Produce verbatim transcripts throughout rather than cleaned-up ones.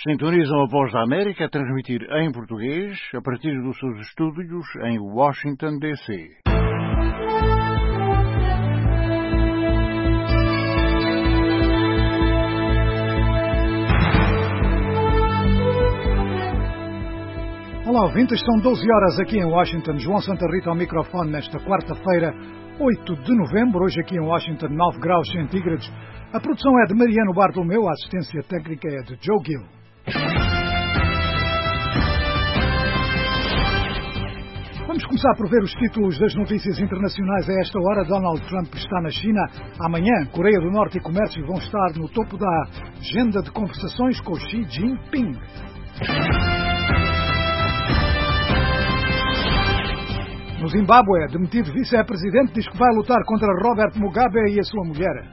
Sintonizam a Voz da América a transmitir em português a partir dos seus estúdios em Washington, D C Olá, ouvintes, são doze horas aqui em Washington. João Santa Rita ao microfone nesta quarta-feira, oito de novembro. Hoje aqui em Washington, nove graus centígrados. A produção é de Mariano Bartolomeu, a assistência técnica é de Joe Gill. Vamos começar por ver os títulos das notícias internacionais a esta hora. Donald Trump está na China. Amanhã, Coreia do Norte e comércio vão estar no topo da agenda de conversações com Xi Jinping. No Zimbábue, demitido vice-presidente diz que vai lutar contra Robert Mugabe e a sua mulher.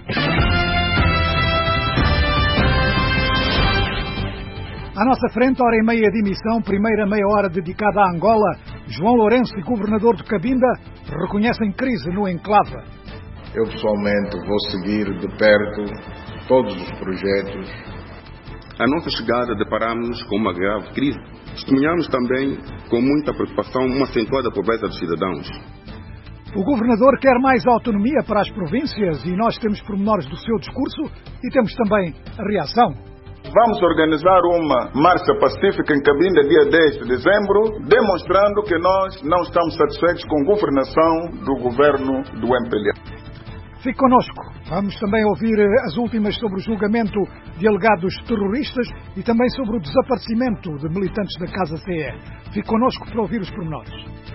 À nossa frente, hora e meia de emissão, primeira meia hora dedicada à Angola. João Lourenço, governador de Cabinda, reconhecem crise no enclave. Eu pessoalmente vou seguir de perto todos os projetos. À nossa chegada deparamos-nos com uma grave crise. Testemunhamos também com muita preocupação uma acentuada pobreza dos cidadãos. O governador quer mais autonomia para as províncias e nós temos pormenores do seu discurso e temos também a reação. Vamos organizar uma marcha pacífica em Cabinda dia dez de dezembro, demonstrando que nós não estamos satisfeitos com a governação do governo do M P L A. Fique connosco. Vamos também ouvir as últimas sobre o julgamento de alegados terroristas e também sobre o desaparecimento de militantes da Casa C E. Fique connosco para ouvir os pormenores.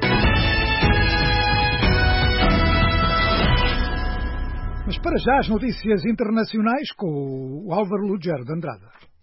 Mas para já as notícias internacionais com o Álvaro Lugero de Andrade.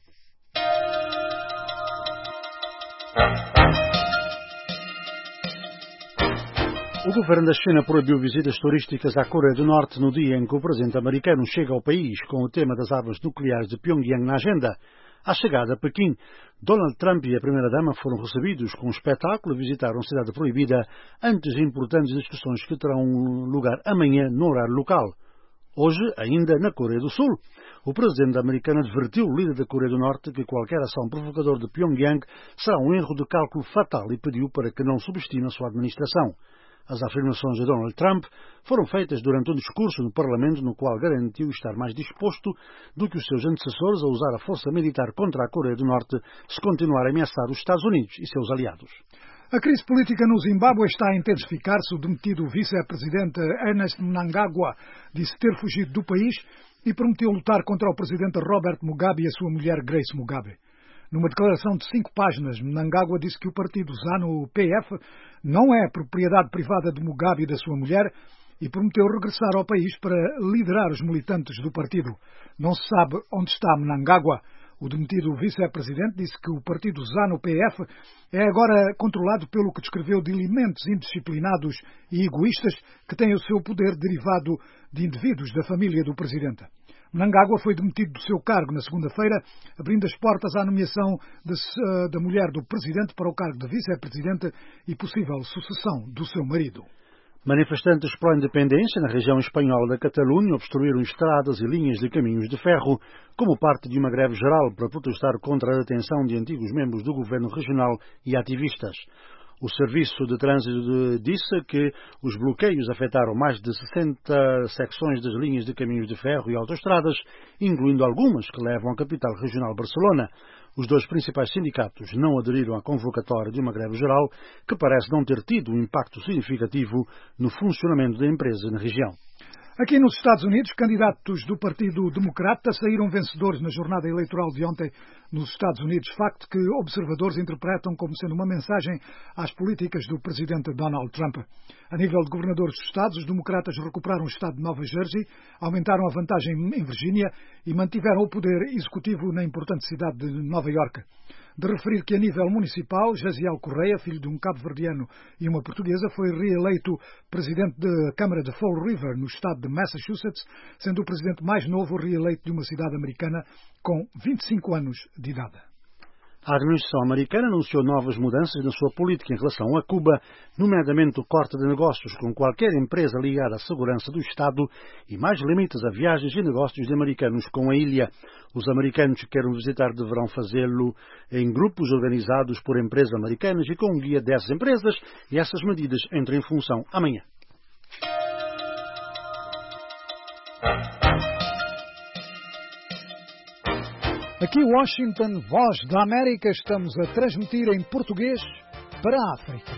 O governo da China proibiu visitas turísticas à Coreia do Norte no dia em que o presidente americano chega ao país com o tema das armas nucleares de Pyongyang na agenda. À chegada a Pequim, Donald Trump e a primeira-dama foram recebidos com um espetáculo e visitaram a cidade proibida antes de importantes discussões que terão lugar amanhã no horário local. Hoje, ainda na Coreia do Sul, o presidente americano advertiu o líder da Coreia do Norte que qualquer ação provocadora de Pyongyang será um erro de cálculo fatal e pediu para que não subestime a sua administração. As afirmações de Donald Trump foram feitas durante um discurso no Parlamento no qual garantiu estar mais disposto do que os seus antecessores a usar a força militar contra a Coreia do Norte se continuar a ameaçar os Estados Unidos e seus aliados. A crise política no Zimbábue está a intensificar-se. O demitido vice-presidente Ernest Mnangagwa disse ter fugido do país e prometeu lutar contra o presidente Robert Mugabe e a sua mulher Grace Mugabe. Numa declaração de cinco páginas, Mnangagwa disse que o partido ZANU-P F não é propriedade privada de Mugabe e da sua mulher e prometeu regressar ao país para liderar os militantes do partido. Não se sabe onde está Mnangagwa. O demitido vice-presidente disse que o partido ZANU-P F é agora controlado pelo que descreveu de elementos indisciplinados e egoístas que têm o seu poder derivado de indivíduos da família do presidente. Mnangagwa foi demitido do seu cargo na segunda-feira, abrindo as portas à nomeação de, uh, da mulher do presidente para o cargo de vice-presidente e possível sucessão do seu marido. Manifestantes pró-independência na região espanhola da Catalunha obstruíram estradas e linhas de caminhos de ferro como parte de uma greve geral para protestar contra a detenção de antigos membros do governo regional e ativistas. O Serviço de Trânsito disse que os bloqueios afetaram mais de sessenta secções das linhas de caminhos de ferro e autoestradas, incluindo algumas que levam à capital regional Barcelona. Os dois principais sindicatos não aderiram à convocatória de uma greve geral que parece não ter tido um impacto significativo no funcionamento da empresa na região. Aqui nos Estados Unidos, candidatos do Partido Democrata saíram vencedores na jornada eleitoral de ontem nos Estados Unidos, facto que observadores interpretam como sendo uma mensagem às políticas do presidente Donald Trump. A nível de governadores dos estados, os democratas recuperaram o estado de Nova Jersey, aumentaram a vantagem em Virgínia e mantiveram o poder executivo na importante cidade de Nova Iorque. De referir que a nível municipal, Jaziel Correia, filho de um cabo-verdiano e uma portuguesa, foi reeleito presidente da Câmara de Fall River, no estado de Massachusetts, sendo o presidente mais novo reeleito de uma cidade americana com vinte e cinco anos de idade. A administração americana anunciou novas mudanças na sua política em relação a Cuba, nomeadamente o corte de negócios com qualquer empresa ligada à segurança do Estado e mais limites a viagens e negócios de americanos com a ilha. Os americanos que queiram visitar deverão fazê-lo em grupos organizados por empresas americanas e com um guia dessas empresas, e essas medidas entram em função amanhã. Aqui Washington, Voz da América, estamos a transmitir em português para a África.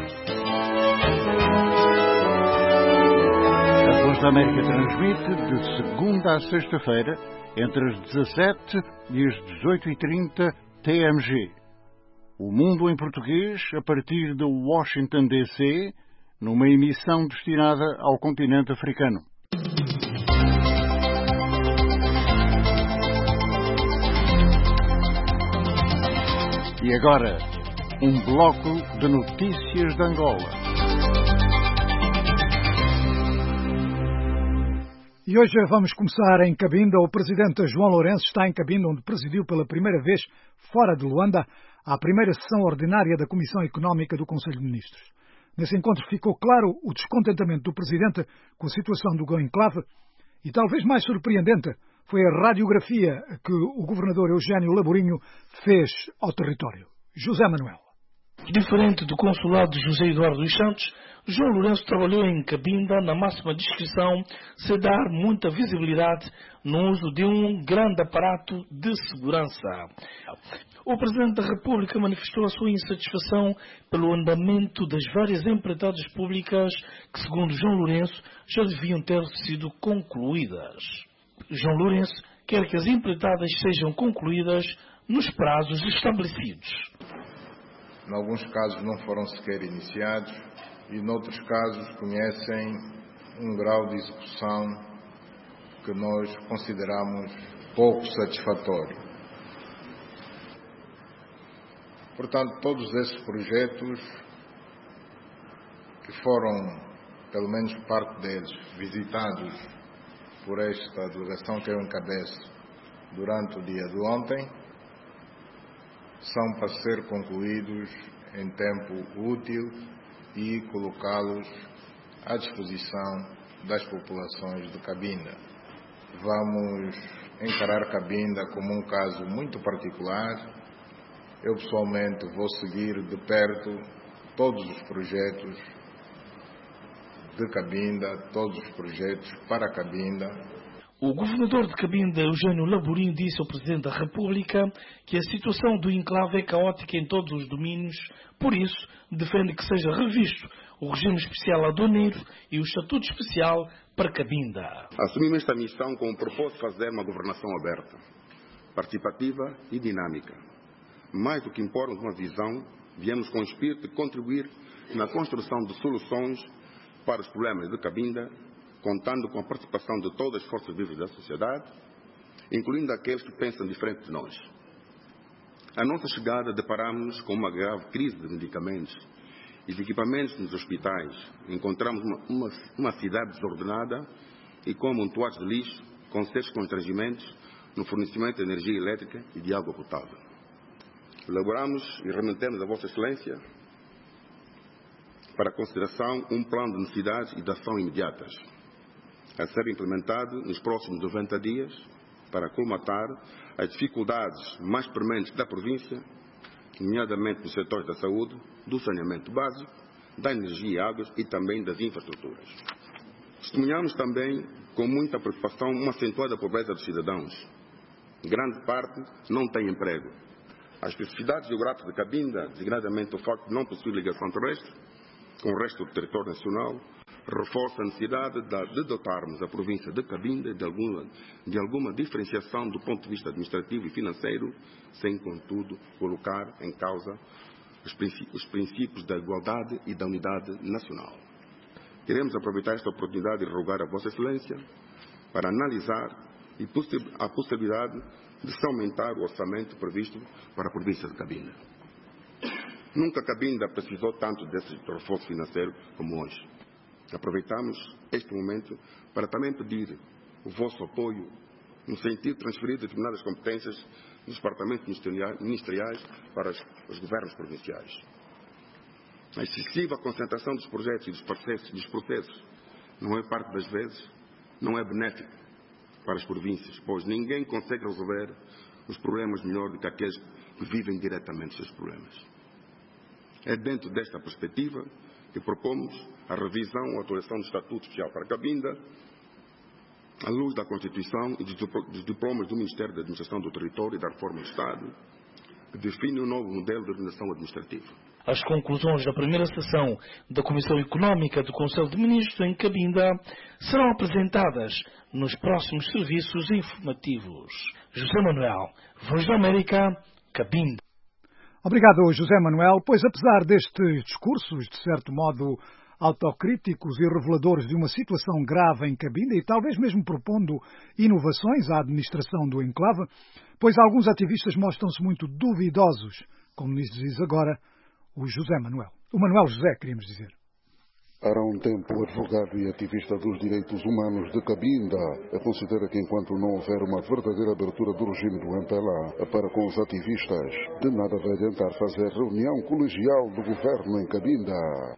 A Voz da América transmite de segunda a sexta-feira, entre as dezassete e as dezoito e trinta T M G. O Mundo em Português, a partir de Washington, D C, numa emissão destinada ao continente africano. E agora, um bloco de notícias de Angola. E hoje vamos começar em Cabinda. O presidente João Lourenço está em Cabinda, onde presidiu pela primeira vez, fora de Luanda, a primeira sessão ordinária da Comissão Económica do Conselho de Ministros. Nesse encontro ficou claro o descontentamento do presidente com a situação do enclave e, talvez mais surpreendente, foi a radiografia que o governador Eugênio Laborinho fez ao território. José Manuel. Diferente do consulado de José Eduardo dos Santos, João Lourenço trabalhou em Cabinda na máxima discrição, sem dar muita visibilidade no uso de um grande aparato de segurança. O Presidente da República manifestou a sua insatisfação pelo andamento das várias empreitadas públicas que, segundo João Lourenço, já deviam ter sido concluídas. João Lourenço quer que as empreitadas sejam concluídas nos prazos estabelecidos. Em alguns casos não foram sequer iniciados e, noutros casos, conhecem um grau de execução que nós consideramos pouco satisfatório. Portanto, todos esses projetos, que foram, pelo menos parte deles, visitados por esta delegação que eu encabeço durante o dia de ontem, são para ser concluídos em tempo útil e colocá-los à disposição das populações de Cabinda. Vamos encarar Cabinda como um caso muito particular. Eu pessoalmente vou seguir de perto todos os projetos de Cabinda, todos os projetos para Cabinda. O governador de Cabinda, Eugênio Laborinho, disse ao Presidente da República que a situação do enclave é caótica em todos os domínios, por isso defende que seja revisto o regime especial aduaneiro e o estatuto especial para Cabinda. Assumimos esta missão com o propósito de fazer uma governação aberta, participativa e dinâmica. Mais do que impormos uma visão, viemos com o espírito de contribuir na construção de soluções para os problemas de Cabinda, contando com a participação de todas as forças vivas da sociedade, incluindo aqueles que pensam diferente de nós. À nossa chegada, deparamos-nos com uma grave crise de medicamentos e de equipamentos nos hospitais. Encontramos uma, uma, uma cidade desordenada e com amontoados de lixo, com sérios constrangimentos no fornecimento de energia elétrica e de água potável. Elaboramos e remetemos a Vossa Excelência para consideração um plano de necessidades e de ação imediatas, a ser implementado nos próximos noventa dias para colmatar as dificuldades mais prementes da província, nomeadamente nos setores da saúde, do saneamento básico, da energia e águas e também das infraestruturas. Testemunhamos também com muita preocupação uma acentuada pobreza dos cidadãos. Grande parte não tem emprego. As especificidades geográficas de Cabinda, designadamente o facto de não possuir ligação terrestre com o resto do território nacional, reforça a necessidade de dotarmos a província de Cabinda de alguma, de alguma diferenciação do ponto de vista administrativo e financeiro, sem, contudo, colocar em causa os princípios, os princípios da igualdade e da unidade nacional. Queremos aproveitar esta oportunidade de rogar a Vossa Excelência para analisar a possibilidade de se aumentar o orçamento previsto para a província de Cabinda. Nunca Cabinda precisou tanto desse reforço financeiro como hoje. Aproveitamos este momento para também pedir o vosso apoio no sentido de transferir determinadas competências dos departamentos ministeriais para os, os governos provinciais. A excessiva concentração dos projetos e dos processos, dos processos, não é parte das vezes, não é benéfica para as províncias, pois ninguém consegue resolver os problemas melhor do que aqueles que vivem diretamente os seus problemas. É dentro desta perspectiva que propomos a revisão ou atualização do Estatuto Especial para Cabinda, à luz da Constituição e dos diplomas do Ministério da Administração do Território e da Reforma do Estado, que define um novo modelo de organização administrativa. As conclusões da primeira sessão da Comissão Económica do Conselho de Ministros em Cabinda serão apresentadas nos próximos serviços informativos. José Manuel, Voz da América, Cabinda. Obrigado, José Manuel, pois apesar destes discursos, de certo modo, autocríticos e reveladores de uma situação grave em Cabinda e talvez mesmo propondo inovações à administração do enclave, pois alguns ativistas mostram-se muito duvidosos, como nos diz agora o José Manuel. O Manuel José, queríamos dizer. Há um tempo, o advogado e ativista dos direitos humanos de Cabinda considera que enquanto não houver uma verdadeira abertura do regime do M P L A para com os ativistas, de nada vai adiantar fazer reunião colegial do governo em Cabinda.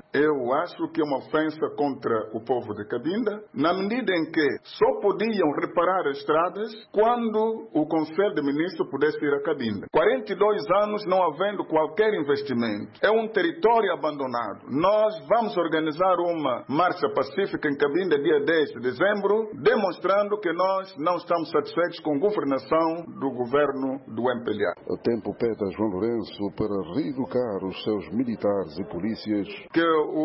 Eu acho que é uma ofensa contra o povo de Cabinda, na medida em que só podiam reparar as estradas quando o Conselho de Ministros pudesse ir a Cabinda. quarenta e dois anos não havendo qualquer investimento. É um território abandonado. Nós vamos organizar uma marcha pacífica em Cabinda dia dez de dezembro, demonstrando que nós não estamos satisfeitos com a governação do governo do M P L A. O tempo pede a João Lourenço para reeducar os seus militares e polícias. Que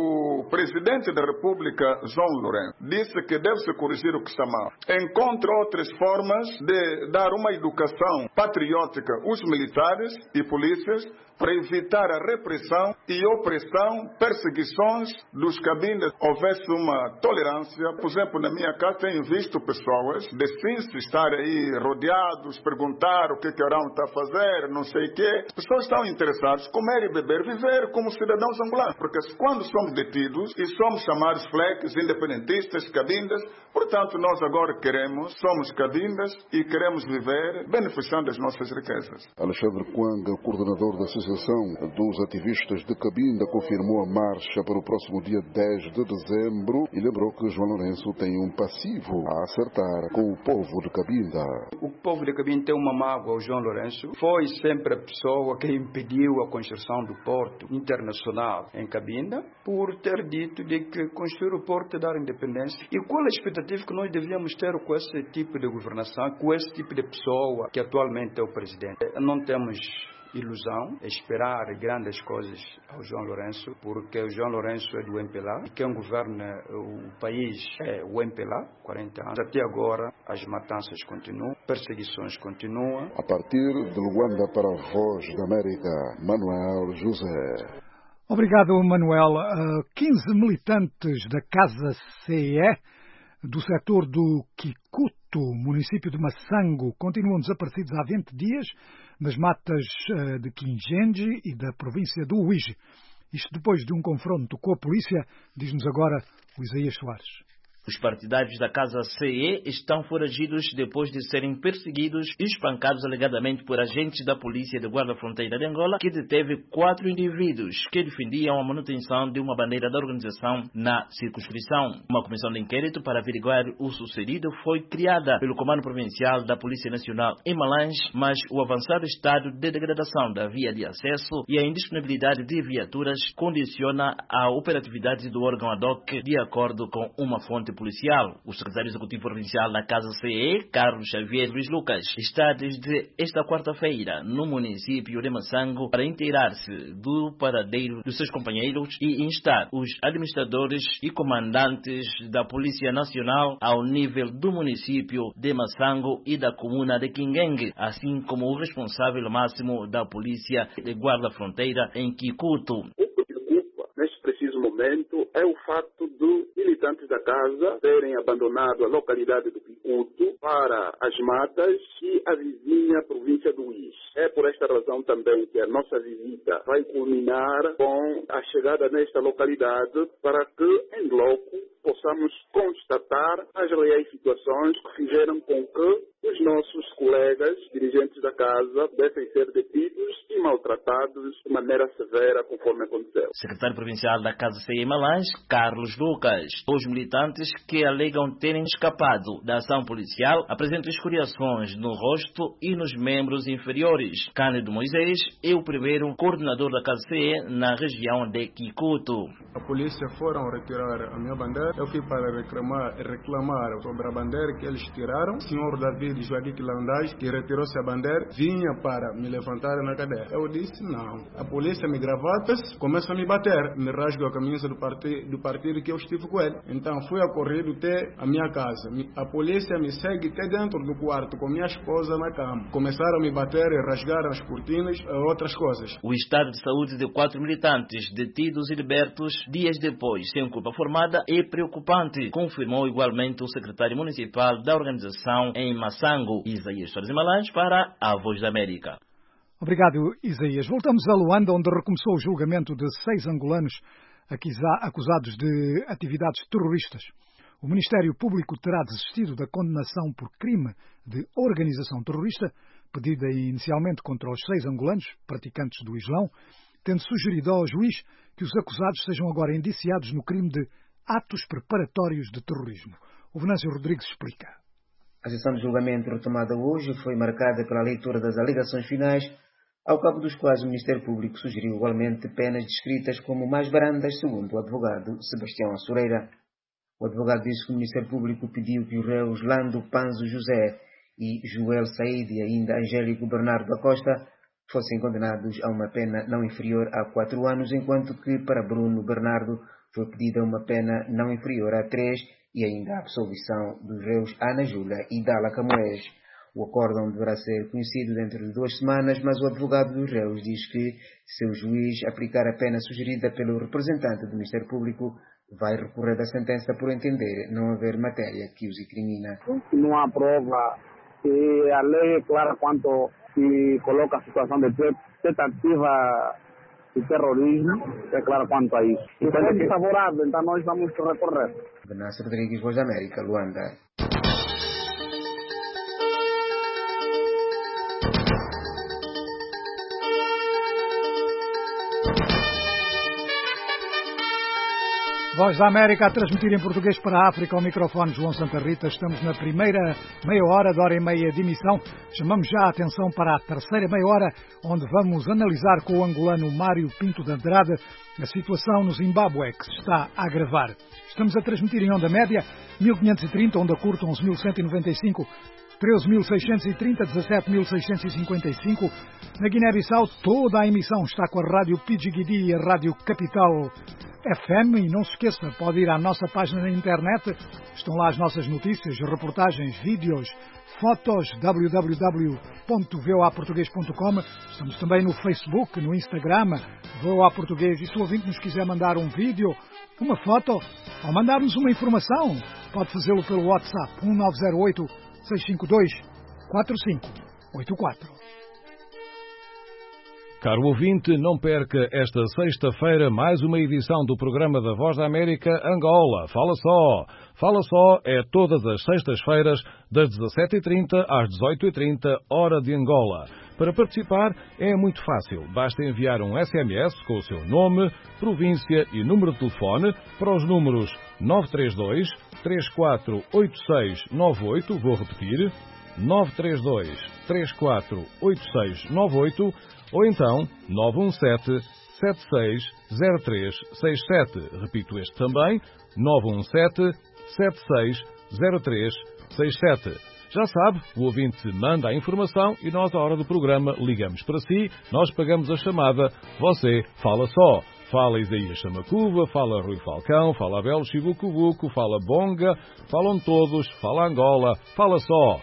o presidente da República, João Lourenço, disse que deve-se corrigir o que está mal. Encontra outras formas de dar uma educação patriótica aos militares e polícias para evitar a repressão e opressão, perseguições dos cabindas. Houvesse uma tolerância. Por exemplo, na minha casa tenho visto pessoas de Cinso estar aí rodeados, perguntar o que que Arão está a fazer, não sei o quê. As pessoas estão interessadas em comer e beber, viver como cidadãos angolanos. Porque quando somos detidos e somos chamados fleques, independentistas, cabindas, portanto nós agora queremos, somos cabindas e queremos viver beneficiando as nossas riquezas. Alexandre Coanga, coordenador da Associação dos Ativistas de Cabinda, confirmou a marcha para o próximo dia dez de dezembro e lembrou que João Lourenço tem um passivo a acertar com o povo de Cabinda. O povo de Cabinda tem uma mágoa ao João Lourenço. Foi sempre a pessoa que impediu a construção do porto internacional em Cabinda por ter dito de que construir o porto dar independência. E qual a expectativa que nós devíamos ter com esse tipo de governação, com esse tipo de pessoa que atualmente é o presidente? Não temos ilusão, esperar grandes coisas ao João Lourenço, porque o João Lourenço é do M P L A e quem governa o país é o M P L A, quarenta anos. Até agora as matanças continuam, perseguições continuam. A partir de Luanda para a Voz da América, Manuel José. Obrigado, Manuel. Uh, quinze militantes da Casa C E do setor do Kikuto, município de Massango, continuam desaparecidos há vinte dias nas matas uh, de Kingenji e da província do Uíge. Isto depois de um confronto com a polícia, diz-nos agora o Isaías Soares. Os partidários da Casa C E estão foragidos depois de serem perseguidos e espancados alegadamente por agentes da Polícia de Guarda Fronteira de Angola, que deteve quatro indivíduos que defendiam a manutenção de uma bandeira da organização na circunscrição. Uma comissão de inquérito para averiguar o sucedido foi criada pelo Comando Provincial da Polícia Nacional em Malange, mas o avançado estado de degradação da via de acesso e a indisponibilidade de viaturas condiciona a operatividade do órgão ad hoc, de acordo com uma fonte policial. O secretário executivo provincial da Casa C E, Carlos Xavier Luiz Lucas, está desde esta quarta-feira no município de Massango para inteirar-se do paradeiro dos seus companheiros e instar os administradores e comandantes da Polícia Nacional ao nível do município de Massango e da comuna de Kingengue, assim como o responsável máximo da Polícia de Guarda Fronteira em Kikuto. Neste preciso momento, é o facto dos militantes da casa terem abandonado a localidade do Kikuto para as matas e a vizinha província do Uíge. É por esta razão também que a nossa visita vai culminar com a chegada nesta localidade para que, em loco, possamos constatar as reais situações que fizeram com que os nossos colegas, dirigentes da casa, devem ser detidos e maltratados de maneira severa, conforme aconteceu. Secretário Provincial da Casa C E Malange, Carlos Lucas. Os militantes que alegam terem escapado da ação policial apresentam escoriações no rosto e nos membros inferiores. Cândido Moisés é o primeiro coordenador da Casa C E na região de Kikuto. A polícia foram retirar a minha bandeira. Eu fui para reclamar, reclamar sobre a bandeira que eles tiraram. O senhor David Joaquim Landage, que retirou-se a bandeira, vinha para me levantar na cadeira. Eu disse não. A polícia me gravatas, começa a me bater. Me rasga a camisa do partido, do partido que eu estive com ele. Então fui acorrido até a minha casa. A polícia me segue até dentro do quarto com minha esposa na cama. Começaram a me bater e rasgar as cortinas e outras coisas. O estado de saúde de quatro militantes detidos e libertos dias depois, sem culpa formada, é preocupante, confirmou igualmente o secretário municipal da organização em Massango, Isaías Soares Malange, para a Voz da América. Obrigado, Isaías. Voltamos a Luanda, onde recomeçou o julgamento de seis angolanos acusados de atividades terroristas. O Ministério Público terá desistido da condenação por crime de organização terrorista, pedida inicialmente contra os seis angolanos, praticantes do Islão, tendo sugerido ao juiz que os acusados sejam agora indiciados no crime de atos preparatórios de terrorismo. O Venâncio Rodrigues explica. A sessão de julgamento retomada hoje foi marcada pela leitura das alegações finais, ao cabo dos quais o Ministério Público sugeriu igualmente penas descritas como mais brandas, segundo o advogado Sebastião Assureira. O advogado disse que o Ministério Público pediu que os réus Lando Panzo José e Joel Said e ainda Angélico Bernardo da Costa fossem condenados a uma pena não inferior a quatro anos, enquanto que para Bruno Bernardo foi pedida uma pena não inferior a três e ainda a absolvição dos réus Ana Júlia e Dala Camoés. O acórdão deverá ser conhecido dentro de duas semanas, mas o advogado dos réus diz que, se o juiz aplicar a pena sugerida pelo representante do Ministério Público, vai recorrer da sentença por entender não haver matéria que os incrimina. Não há prova e a lei é clara quanto se coloca a situação de tentativa de terrorismo, é clara quanto a isso. Então é desfavorável, então nós vamos recorrer. Venâncio Rodrigues, Voz da América, Luanda. Voz da América a transmitir em português para a África, ao microfone João Santa Rita. Estamos na primeira meia hora, de hora e meia de emissão. Chamamos já a atenção para a terceira meia hora, onde vamos analisar com o angolano Mário Pinto de Andrade a situação no Zimbábue, que se está a agravar. Estamos a transmitir em onda média, mil quinhentos e trinta, onda curta onze mil cento e noventa e cinco, treze mil seiscentos e trinta, dezassete mil seiscentos e cinquenta e cinco. Na Guiné-Bissau, toda a emissão está com a Rádio Pidgiguidi e a Rádio Capital F M. E não se esqueça, pode ir à nossa página na internet. Estão lá as nossas notícias, reportagens, vídeos, fotos, w w w ponto v o a português ponto com. Estamos também no Facebook, no Instagram, V O A Português. E se o ouvinte nos quiser mandar um vídeo, uma foto ou mandar-nos uma informação, pode fazê-lo pelo WhatsApp um nove zero oito, seis cinco dois, quatro cinco oito quatro. Caro ouvinte, não perca esta sexta-feira mais uma edição do programa da Voz da América Angola. Fala só! Fala só é todas as sextas-feiras, das dezassete e trinta às dezoito e trinta, hora de Angola. Para participar é muito fácil. Basta enviar um S M S com o seu nome, província e número de telefone para os números nove três dois, três quatro oito seis nove oito, vou repetir, nove três dois, três quatro oito seis nove oito, ou então nove um sete, sete seis zero três seis sete. Repito este também, nove um sete, sete seis zero três seis sete. Já sabe, o ouvinte manda a informação e nós, à hora do programa, ligamos para si, nós pagamos a chamada, você fala só. Fala Isaías Chamacuva, fala Rui Falcão, fala Abel Chibucubuco, fala Bonga, falam todos, fala Angola, fala só.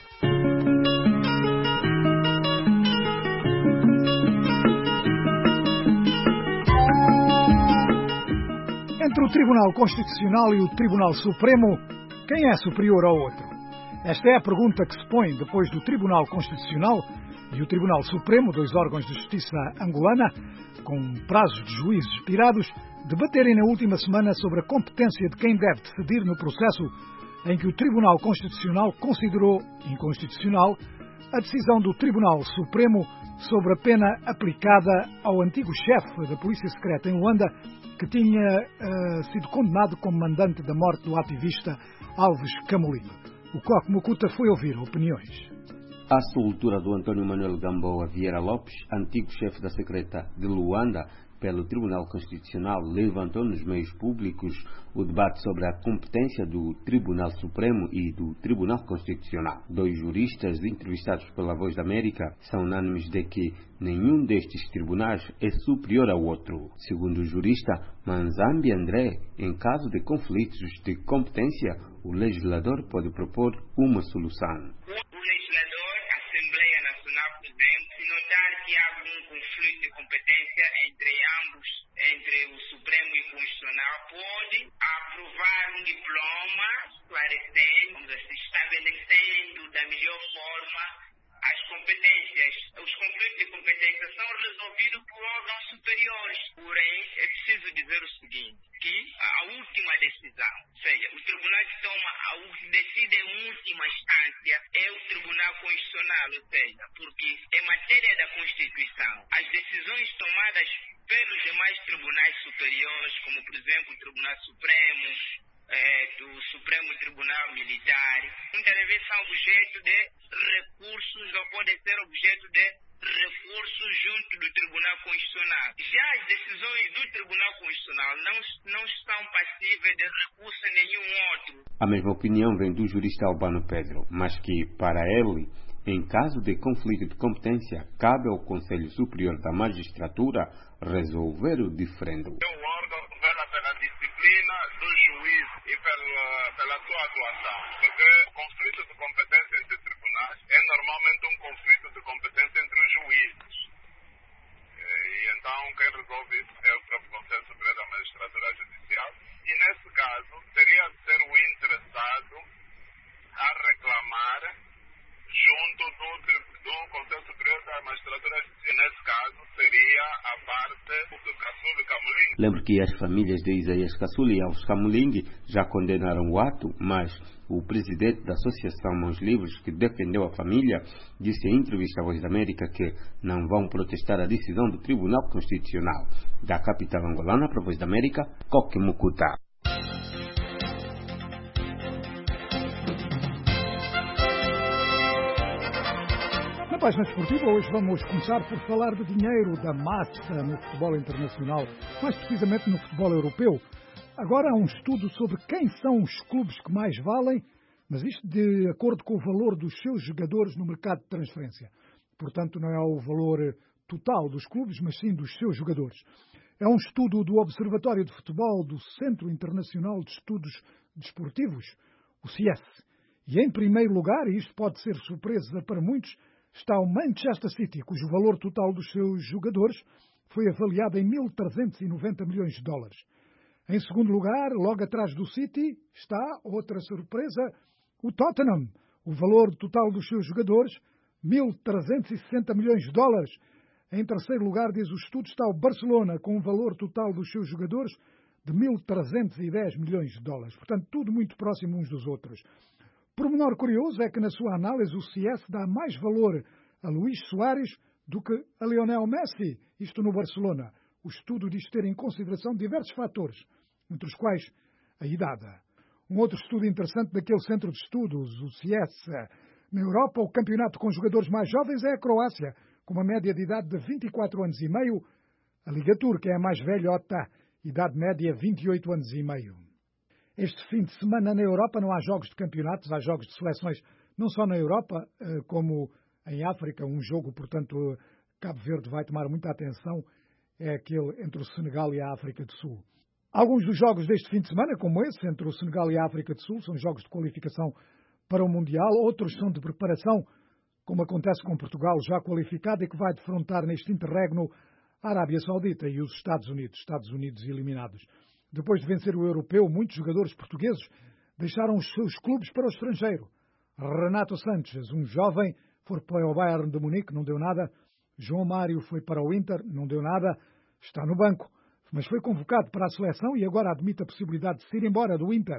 Entre o Tribunal Constitucional e o Tribunal Supremo, quem é superior ao outro? Esta é a pergunta que se põe depois do Tribunal Constitucional e o Tribunal Supremo, dois órgãos de justiça angolana, com prazos de juízes expirados, debaterem na última semana sobre a competência de quem deve decidir no processo em que o Tribunal Constitucional considerou inconstitucional a decisão do Tribunal Supremo sobre a pena aplicada ao antigo chefe da Polícia Secreta em Luanda, que tinha uh, sido condenado como mandante da morte do ativista Alves Camolim. O Coque Mucuta foi ouvir opiniões. A soltura do Antônio Manuel Gamboa Vieira Lopes, antigo chefe da Secreta de Luanda, pelo Tribunal Constitucional, levantou nos meios públicos o debate sobre a competência do Tribunal Supremo e do Tribunal Constitucional. Dois juristas entrevistados pela Voz da América são unânimes de que nenhum destes tribunais é superior ao outro. Segundo o jurista Manzambi André, em caso de conflitos de competência, o legislador pode propor uma solução. Entre ambos, entre o Supremo e o Constitucional, pode aprovar um diploma esclarecendo, estabelecendo da melhor forma as competências. Os conflitos de competência são resolvidos por órgãos superiores. Porém, é preciso dizer o seguinte, que a última decisão, ou seja, o tribunal que toma, a, decide em última instância é o Tribunal Constitucional, ou seja, porque em matéria da Constituição, as decisões tomadas pelos demais tribunais superiores, como por exemplo o Tribunal Supremo, é, do Supremo Tribunal Militar, muitas vezes são objeto de recursos ou podem ser objeto de recursos junto do Tribunal Constitucional. Já as decisões do Tribunal Constitucional não, não estão passíveis de recurso nenhum outro. A mesma opinião vem do jurista Albano Pedro, mas que, para ele, em caso de conflito de competência, cabe ao Conselho Superior da Magistratura resolver o diferendo. O órgão vela pela disciplina do juiz e pela, pela sua atuação, porque o conflito de competência entre tribunais é normalmente um conflito de competência entre os juízes. E então quem resolve isso é o próprio Conselho Superior da Magistratura Judicial. E nesse caso, teria de ser o interessado a reclamar junto do, do Conselho Superior da Magistratura, e nesse caso seria a parte do Caçula e Camolim. Lembro que as famílias de Isaías Caçula e Alves Camolim já condenaram o ato, mas o presidente da Associação Mãos Livres, que defendeu a família, disse em entrevista à Voz da América que não vão protestar a decisão do Tribunal Constitucional. Da capital angolana para a Voz da América, Coque Mucuta. Na página desportiva, hoje vamos começar por falar do dinheiro da massa no futebol internacional, mais precisamente no futebol europeu. Agora há um estudo sobre quem são os clubes que mais valem, mas isto de acordo com o valor dos seus jogadores no mercado de transferência. Portanto, não é o valor total dos clubes, mas sim dos seus jogadores. É um estudo do Observatório de Futebol do Centro Internacional de Estudos Desportivos, o C I E S. E em primeiro lugar, e isto pode ser surpresa para muitos, está o Manchester City, cujo valor total dos seus jogadores foi avaliado em mil trezentos e noventa milhões de dólares. Em segundo lugar, logo atrás do City, está, outra surpresa, o Tottenham. O valor total dos seus jogadores, mil trezentos e sessenta milhões de dólares. Em terceiro lugar, diz o estudo, está o Barcelona, com um valor total dos seus jogadores de mil trezentos e dez milhões de dólares. Portanto, tudo muito próximo uns dos outros. Pormenor curioso é que, na sua análise, o C S dá mais valor a Luís Soares do que a Lionel Messi, isto no Barcelona. O estudo diz ter em consideração diversos fatores, entre os quais a idade. Um outro estudo interessante daquele centro de estudos, o C S, na Europa, o campeonato com jogadores mais jovens é a Croácia, com uma média de idade de vinte e quatro anos e meio. A Liga Turca é a mais velhota, idade média vinte e oito anos e meio. Este fim de semana na Europa não há jogos de campeonatos, há jogos de seleções, não só na Europa, como em África. Um jogo, portanto, Cabo Verde vai tomar muita atenção, é aquele entre o Senegal e a África do Sul. Alguns dos jogos deste fim de semana, como esse, entre o Senegal e a África do Sul, são jogos de qualificação para o Mundial, outros são de preparação, como acontece com Portugal já qualificado e que vai defrontar neste interregno a Arábia Saudita e os Estados Unidos, Estados Unidos eliminados. Depois de vencer o europeu, muitos jogadores portugueses deixaram os seus clubes para o estrangeiro. Renato Sanches, um jovem, foi para o Bayern de Munique, não deu nada. João Mário foi para o Inter, não deu nada. Está no banco, mas foi convocado para a seleção e agora admite a possibilidade de se ir embora do Inter.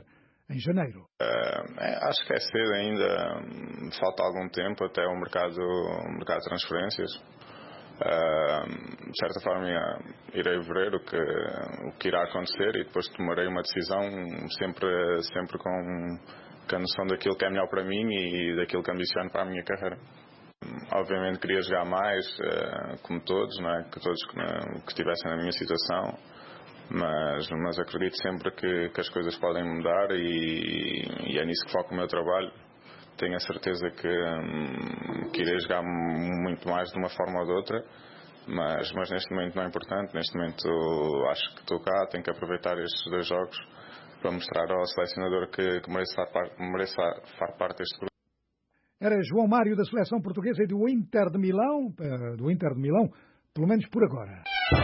em janeiro. Uh, é, acho que é cedo ainda, falta algum tempo até o mercado, o mercado de transferências. Uh, de certa forma irei ver o que, o que irá acontecer e depois tomarei uma decisão sempre, sempre com, com a noção daquilo que é melhor para mim e daquilo que ambiciono para a minha carreira. Obviamente queria jogar mais, uh, como todos, não é? Que todos que, que estivessem na minha situação, mas, mas acredito sempre que, que as coisas podem mudar e, e é nisso que foco o meu trabalho. Tenho a certeza que, hum, que irei jogar muito mais de uma forma ou de outra, mas, mas neste momento não é importante. Neste momento acho que estou cá, tenho que aproveitar estes dois jogos para mostrar ao selecionador que, que merece fazer parte deste grupo. Era João Mário da seleção portuguesa e do Inter de Milão, do Inter de Milão, pelo menos por agora.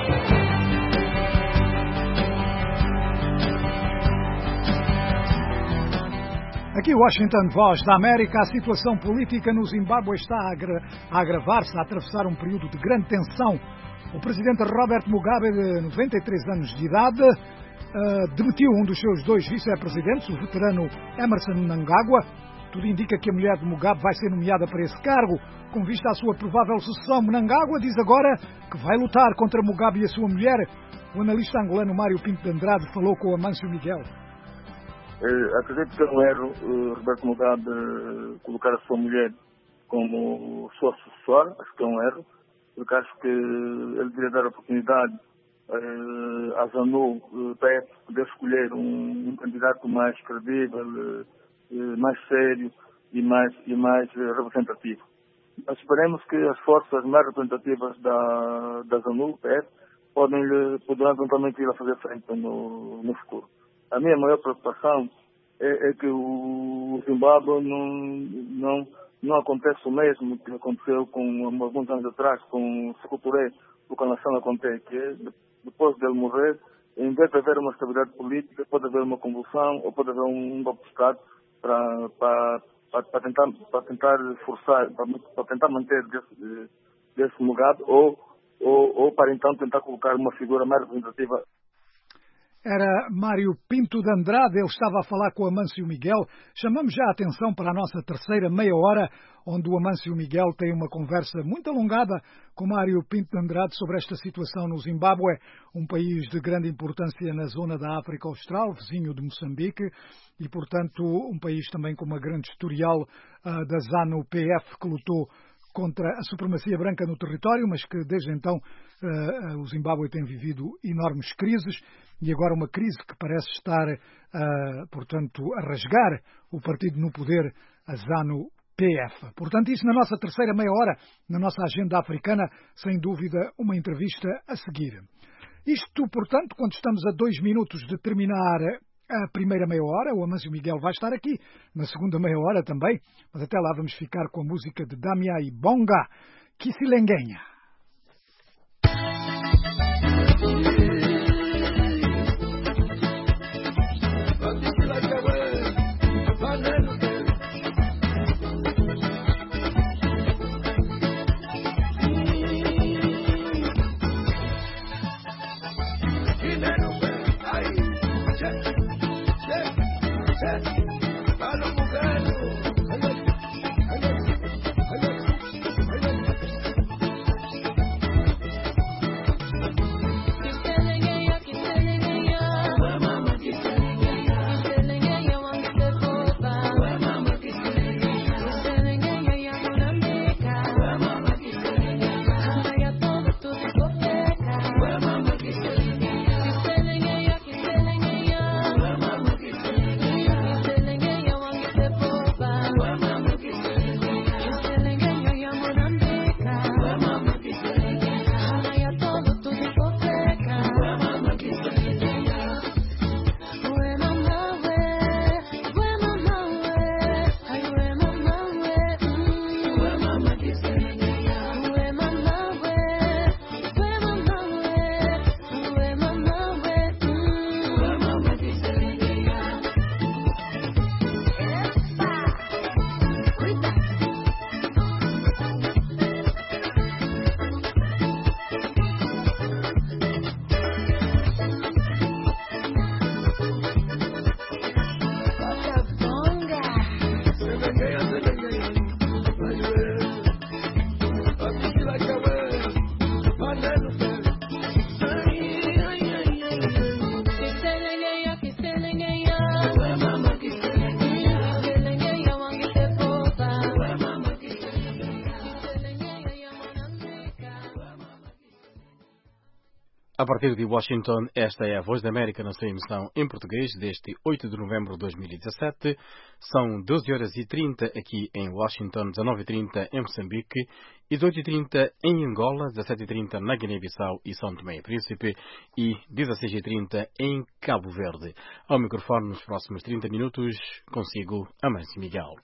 Aqui Washington, Voz da América. A situação política no Zimbábue está a, agra a agravar-se, a atravessar um período de grande tensão. O presidente Robert Mugabe, de noventa e três anos de idade, uh, demitiu um dos seus dois vice-presidentes, o veterano Emmerson Mnangagwa. Tudo indica que a mulher de Mugabe vai ser nomeada para esse cargo, com vista à sua provável sucessão. Mnangagwa diz agora que vai lutar contra Mugabe e a sua mulher. O analista angolano Mário Pinto de Andrade falou com Amâncio Miguel. Uh, acredito que é um erro uh, Roberto Mugabe uh, colocar a sua mulher como sua sucessora. Acho que é um erro, porque acho que ele deveria dar a oportunidade uh, à ZANU uh, para poder escolher um, um candidato mais credível, uh, uh, mais sério e mais, e mais uh, representativo. Mas esperemos que as forças mais representativas da, da ZANU P F podem, poderão eventualmente ir a fazer frente no, no futuro. A minha maior preocupação é, é que o Zimbábue não, não, não acontece o mesmo que aconteceu com, alguns anos atrás com o Sékou Touré, o que a nação acontece, que é, depois dele morrer, em vez de haver uma estabilidade política, pode haver uma convulsão ou pode haver um golpe de Estado para, para, para, para, tentar, para tentar forçar, para, para tentar manter desse, desse Mugabe ou, ou, ou para então tentar colocar uma figura mais representativa. Era Mário Pinto de Andrade, ele estava a falar com o Amâncio Miguel. Chamamos já a atenção para a nossa terceira meia hora, onde o Amâncio Miguel tem uma conversa muito alongada com Mário Pinto de Andrade sobre esta situação no Zimbábue, um país de grande importância na zona da África Austral, vizinho de Moçambique, e, portanto, um país também com uma grande historial uh, da ZANU P F, que lutou contra a supremacia branca no território, mas que desde então uh, o Zimbábue tem vivido enormes crises e agora uma crise que parece estar, uh, portanto, a rasgar o partido no poder, a ZANU P F. Portanto, isso na nossa terceira meia hora, na nossa agenda africana, sem dúvida, uma entrevista a seguir. Isto, portanto, quando estamos a dois minutos de terminar a primeira meia hora, o Amâncio Miguel vai estar aqui na segunda meia hora também, mas até lá vamos ficar com a música de Damia e Bonga, Kisilengenha. A partir de Washington, esta é a Voz da América na sua emissão em português deste oito de novembro de dois mil e dezassete. São doze horas e trinta aqui em Washington, dezanove e trinta em Moçambique e dezoito e trinta em Angola, dezassete e trinta na Guiné-Bissau e São Tomé e Príncipe e dezasseis e trinta em Cabo Verde. Ao microfone nos próximos trinta minutos, consigo Amâncio Miguel.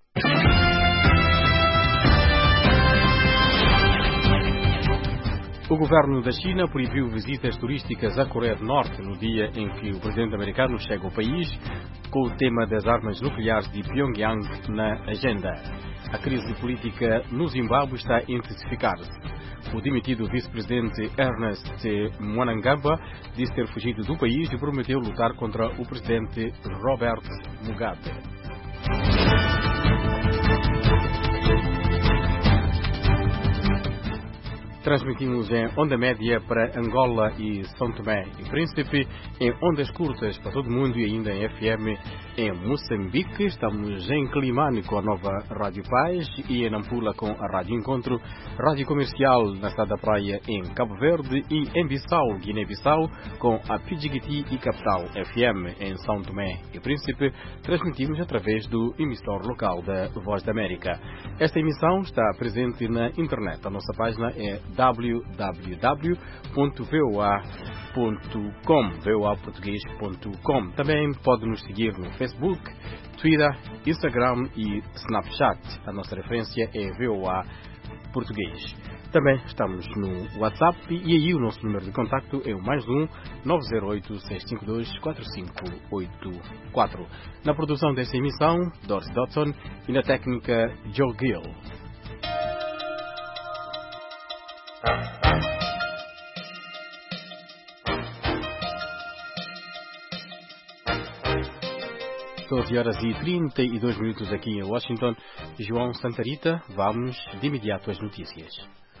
O governo da China proibiu visitas turísticas à Coreia do Norte no dia em que o presidente americano chega ao país, com o tema das armas nucleares de Pyongyang na agenda. A crise política no Zimbábue está a intensificar-se. O demitido vice-presidente Ernest Mnangagwa disse ter fugido do país e prometeu lutar contra o presidente Robert Mugabe. Transmitimos em onda média para Angola e São Tomé e Príncipe, em ondas curtas para todo o mundo e ainda em F M em Moçambique. Estamos em Climane com a nova Rádio Paz e em Nampula com a Rádio Encontro, Rádio Comercial na Cidade da Praia em Cabo Verde e em Bissau, Guiné-Bissau, com a Pidjigiti e Capital F M em São Tomé e Príncipe. Transmitimos através do emissor local da Voz da América. Esta emissão está presente na internet. A nossa página é w w w ponto voa ponto com, voa português ponto com. Também pode nos seguir no Facebook, Twitter, Instagram e Snapchat. A nossa referência é VOA Português. Também estamos no WhatsApp e aí o nosso número de contacto é o mais um nove zero oito, seis cinco dois, quatro cinco oito quatro. Na produção desta emissão, Doris Dodson e na técnica, Joe Gill. doze horas e trinta e dois minutos aqui em Washington. João Santarita, vamos de imediato às notícias.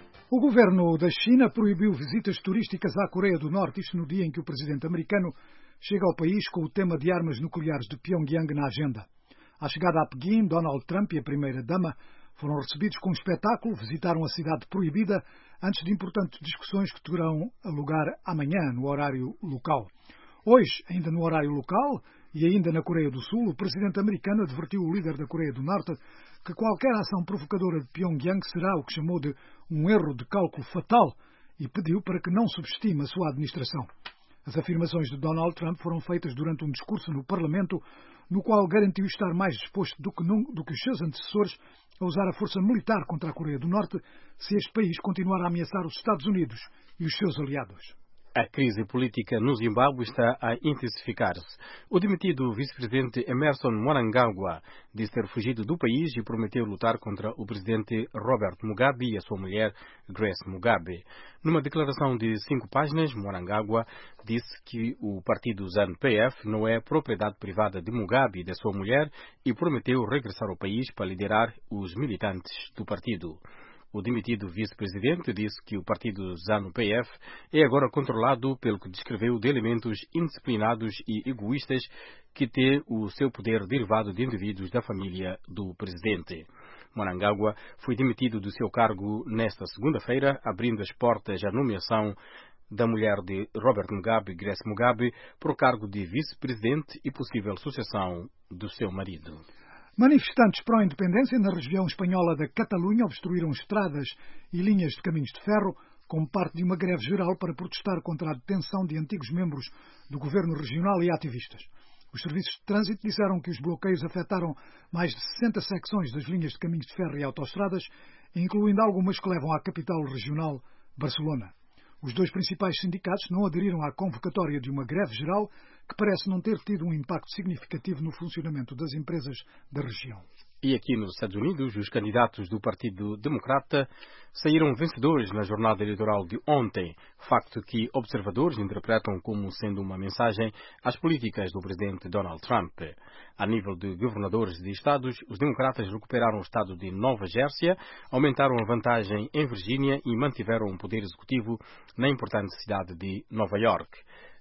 O governo da China proibiu visitas turísticas à Coreia do Norte, isto no dia em que o presidente americano chega ao país com o tema de armas nucleares de Pyongyang na agenda. À chegada a Pequim, Donald Trump e a primeira-dama foram recebidos com um espetáculo, visitaram a cidade proibida antes de importantes discussões que terão lugar amanhã, no horário local. Hoje, ainda no horário local e ainda na Coreia do Sul, o presidente americano advertiu o líder da Coreia do Norte que qualquer ação provocadora de Pyongyang será o que chamou de um erro de cálculo fatal e pediu para que não subestime a sua administração. As afirmações de Donald Trump foram feitas durante um discurso no Parlamento, no qual garantiu estar mais disposto do que, num, do que os seus antecessores a usar a força militar contra a Coreia do Norte se este país continuar a ameaçar os Estados Unidos e os seus aliados. A crise política no Zimbábue está a intensificar-se. O demitido vice-presidente Emmerson Mnangagwa disse ter fugido do país e prometeu lutar contra o presidente Robert Mugabe e a sua mulher Grace Mugabe. Numa declaração de cinco páginas, Mnangagwa disse que o partido ZANU P F não é propriedade privada de Mugabe e da sua mulher e prometeu regressar ao país para liderar os militantes do partido. O demitido vice-presidente disse que o partido ZANU P F é agora controlado pelo que descreveu de elementos indisciplinados e egoístas que têm o seu poder derivado de indivíduos da família do presidente. Mnangagwa foi demitido do seu cargo nesta segunda-feira, abrindo as portas à nomeação da mulher de Robert Mugabe, Grace Mugabe, para o cargo de vice-presidente e possível sucessão do seu marido. Manifestantes pró-independência na região espanhola da Catalunha obstruíram estradas e linhas de caminhos de ferro como parte de uma greve geral para protestar contra a detenção de antigos membros do governo regional e ativistas. Os serviços de trânsito disseram que os bloqueios afetaram mais de sessenta secções das linhas de caminhos de ferro e autoestradas, incluindo algumas que levam à capital regional, Barcelona. Os dois principais sindicatos não aderiram à convocatória de uma greve geral que parece não ter tido um impacto significativo no funcionamento das empresas da região. E aqui nos Estados Unidos, os candidatos do Partido Democrata saíram vencedores na jornada eleitoral de ontem, facto que observadores interpretam como sendo uma mensagem às políticas do presidente Donald Trump. A nível de governadores de estados, os democratas recuperaram o estado de Nova Jersey, aumentaram a vantagem em Virgínia e mantiveram o poder executivo na importante cidade de Nova York.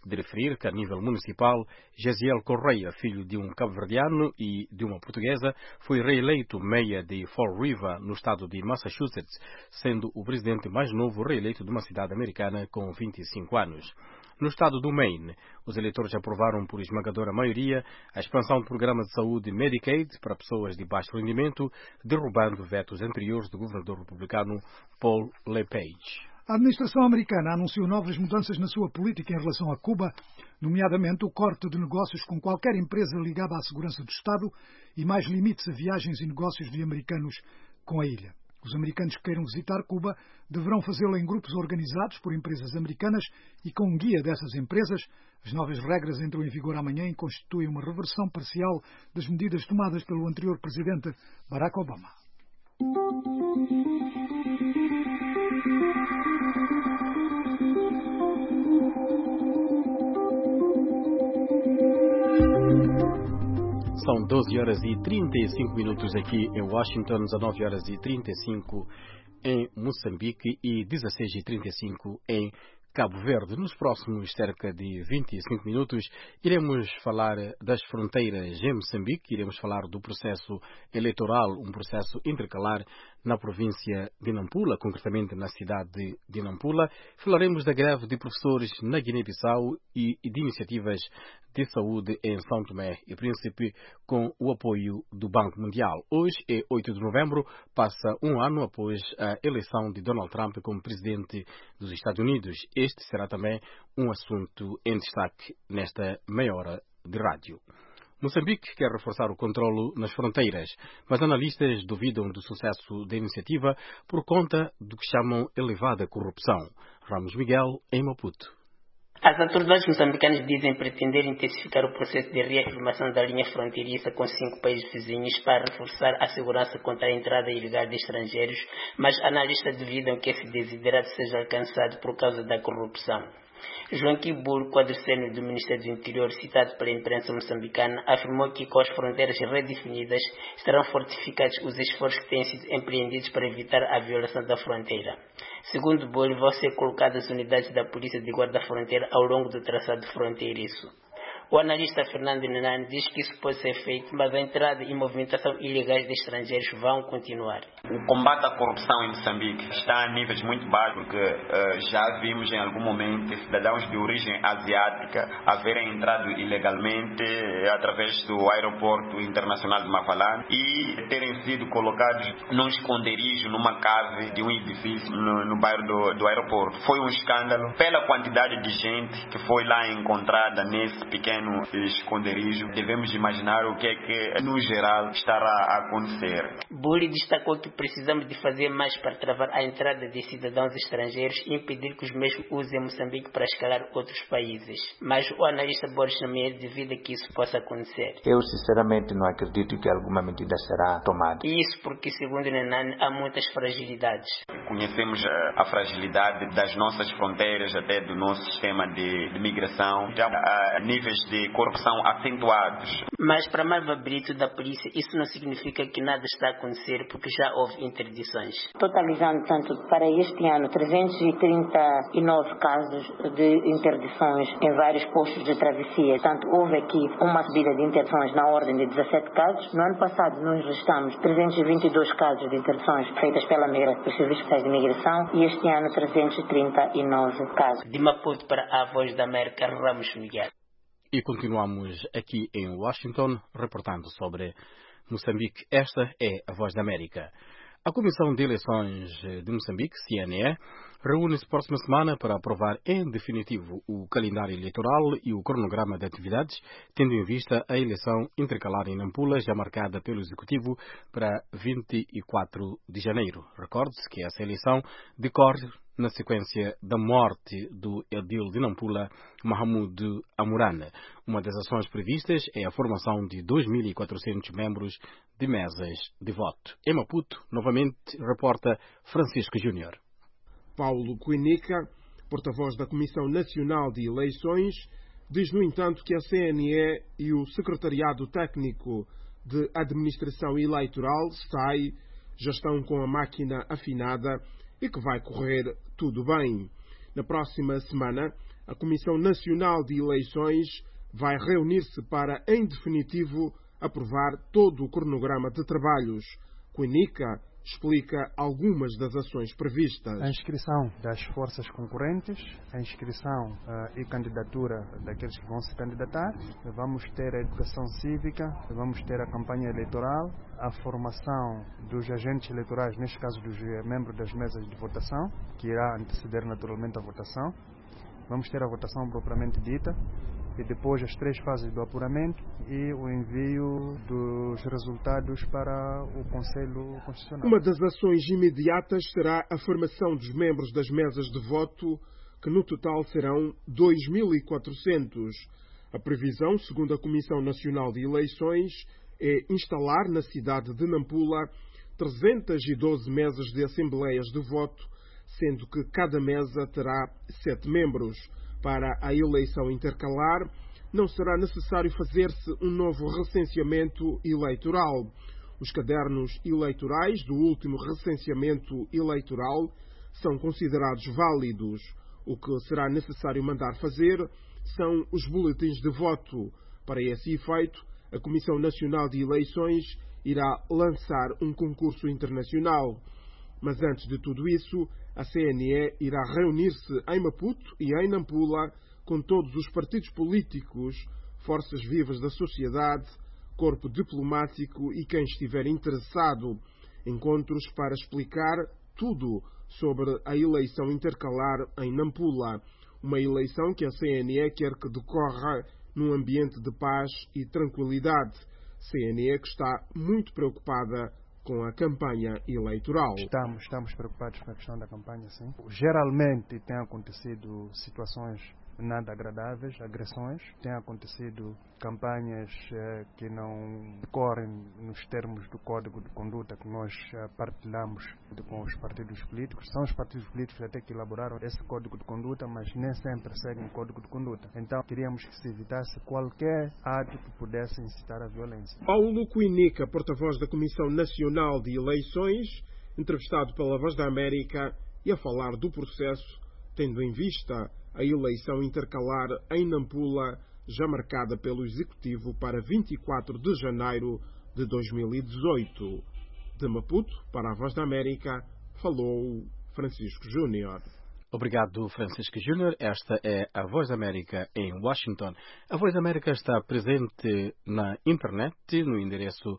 de referir que, a nível municipal, Gesiel Correia, filho de um cabo-verdiano e de uma portuguesa, foi reeleito meia de Fall River, no estado de Massachusetts, sendo o presidente mais novo reeleito de uma cidade americana com vinte e cinco anos. No estado do Maine, os eleitores aprovaram por esmagadora maioria a expansão do programa de saúde Medicaid para pessoas de baixo rendimento, derrubando vetos anteriores do governador republicano Paul LePage. A administração americana anunciou novas mudanças na sua política em relação a Cuba, nomeadamente o corte de negócios com qualquer empresa ligada à segurança do Estado e mais limites a viagens e negócios de americanos com a ilha. Os americanos que queiram visitar Cuba deverão fazê-lo em grupos organizados por empresas americanas e com um guia dessas empresas. As novas regras entram em vigor amanhã e constituem uma reversão parcial das medidas tomadas pelo anterior presidente Barack Obama. São doze horas e trinta e cinco minutos aqui em Washington, dezanove horas e trinta e cinco em Moçambique e dezasseis e trinta e cinco em Cabo Verde. Nos próximos cerca de vinte e cinco minutos iremos falar das fronteiras em Moçambique, iremos falar do processo eleitoral, um processo intercalar na província de Nampula, concretamente na cidade de Nampula. Falaremos da greve de professores na Guiné-Bissau e de iniciativas de saúde em São Tomé e Príncipe com o apoio do Banco Mundial. Hoje é oito de novembro, passa um ano após a eleição de Donald Trump como presidente dos Estados Unidos. Este será também um assunto em destaque nesta meia hora de rádio. Moçambique quer reforçar o controlo nas fronteiras, mas analistas duvidam do sucesso da iniciativa por conta do que chamam elevada corrupção. Ramos Miguel, em Maputo. As autoridades moçambicanas dizem pretender intensificar o processo de reafirmação da linha fronteiriça com cinco países vizinhos para reforçar a segurança contra a entrada ilegal de estrangeiros, mas analistas duvidam que esse desiderato seja alcançado por causa da corrupção. João Kibul, quadricênio do Ministério do Interior, citado pela imprensa moçambicana, afirmou que com as fronteiras redefinidas serão fortificados os esforços que têm sido empreendidos para evitar a violação da fronteira. Segundo Bol, vão ser colocadas unidades da Polícia de Guarda-Fronteira ao longo do traçado fronteiriço. O analista Fernando Nenane diz que isso pode ser feito, mas a entrada e movimentação ilegais de estrangeiros vão continuar. O combate à corrupção em Moçambique está a níveis muito baixos, porque uh, já vimos em algum momento cidadãos de origem asiática haverem entrado ilegalmente através do aeroporto internacional de Mavalane e terem sido colocados num esconderijo, numa cave de um edifício no, no bairro do, do aeroporto. Foi um escândalo pela quantidade de gente que foi lá encontrada nesse pequeno esconderijo. Devemos imaginar o que é que, no geral, estará a acontecer. Bulli destacou que precisamos de fazer mais para travar a entrada de cidadãos estrangeiros e impedir que os mesmos usem Moçambique para escalar outros países. Mas o analista Boris Namier duvida que isso possa acontecer. Eu, sinceramente, não acredito que alguma medida será tomada. E isso porque, segundo Nenane, há muitas fragilidades. Conhecemos a, a fragilidade das nossas fronteiras, até do nosso sistema de, de migração. Já há níveis de corrupção acentuados. Mas para Marva Brito da polícia, isso não significa que nada está a acontecer, porque já houve interdições. Totalizando, tanto para este ano, trezentos e trinta e nove casos de interdições em vários postos de travessia. Portanto, houve aqui uma subida de interdições na ordem de dezassete casos. No ano passado, nós registramos trezentos e vinte e dois casos de interdições feitas pela migra, pelos serviços especiais de imigração, e este ano, trezentos e trinta e nove casos. De Maputo para a Voz da América, Ramos Miguel. E continuamos aqui em Washington, reportando sobre Moçambique. Esta é a Voz da América. A Comissão de Eleições de Moçambique, C N E, reúne-se próxima semana para aprovar em definitivo o calendário eleitoral e o cronograma de atividades, tendo em vista a eleição intercalar em Nampula, já marcada pelo Executivo para vinte e quatro de janeiro. Recorde-se que essa eleição decorre na sequência da morte do edil de Nampula, Mahamudu Amurana. Uma das ações previstas é a formação de dois mil e quatrocentos membros de mesas de voto. Em Maputo, novamente, reporta Francisco Júnior. Paulo Quinica, porta-voz da Comissão Nacional de Eleições, diz, no entanto, que a C N E e o Secretariado Técnico de Administração Eleitoral, S T A I, já estão com a máquina afinada e que vai correr tudo bem. Na próxima semana, a Comissão Nacional de Eleições vai reunir-se para, em definitivo, aprovar todo o cronograma de trabalhos. Cuinica explica algumas das ações previstas. A inscrição das forças concorrentes, a inscrição uh, e candidatura daqueles que vão se candidatar, vamos ter a educação cívica, vamos ter a campanha eleitoral, a formação dos agentes eleitorais, neste caso dos membros das mesas de votação, que irá anteceder naturalmente a votação. Vamos ter a votação propriamente dita, e depois as três fases do apuramento e o envio dos resultados para o Conselho Constitucional. Uma das ações imediatas será a formação dos membros das mesas de voto, que no total serão dois mil e quatrocentos. A previsão, segundo a Comissão Nacional de Eleições, é instalar na cidade de Nampula trezentas e doze mesas de assembleias de voto, sendo que cada mesa terá sete membros. Para a eleição intercalar, não será necessário fazer-se um novo recenseamento eleitoral. Os cadernos eleitorais do último recenseamento eleitoral são considerados válidos. O que será necessário mandar fazer são os boletins de voto. Para esse efeito, a Comissão Nacional de Eleições irá lançar um concurso internacional. Mas antes de tudo isso, a C N E irá reunir-se em Maputo e em Nampula com todos os partidos políticos, forças vivas da sociedade, corpo diplomático e quem estiver interessado. Encontros para explicar tudo sobre a eleição intercalar em Nampula. Uma eleição que a C N E quer que decorra num ambiente de paz e tranquilidade. C N E que está muito preocupada com a campanha eleitoral. Estamos, estamos preocupados com a questão da campanha, sim. Geralmente tem acontecido situações nada agradáveis, agressões. Tem acontecido campanhas eh, que não decorrem nos termos do Código de Conduta que nós eh, partilhamos com os partidos políticos. São os partidos políticos até que elaboraram esse Código de Conduta, mas nem sempre seguem o Código de Conduta. Então, queríamos que se evitasse qualquer ato que pudesse incitar a violência. Paulo Cuinica, porta-voz da Comissão Nacional de Eleições, entrevistado pela Voz da América, e a falar do processo, tendo em vista a eleição intercalar em Nampula, já marcada pelo Executivo para vinte e quatro de janeiro de dois mil e dezoito. De Maputo, para a Voz da América, falou Francisco Júnior. Obrigado, Francisco Júnior. Esta é a Voz da América em Washington. A Voz da América está presente na internet, no endereço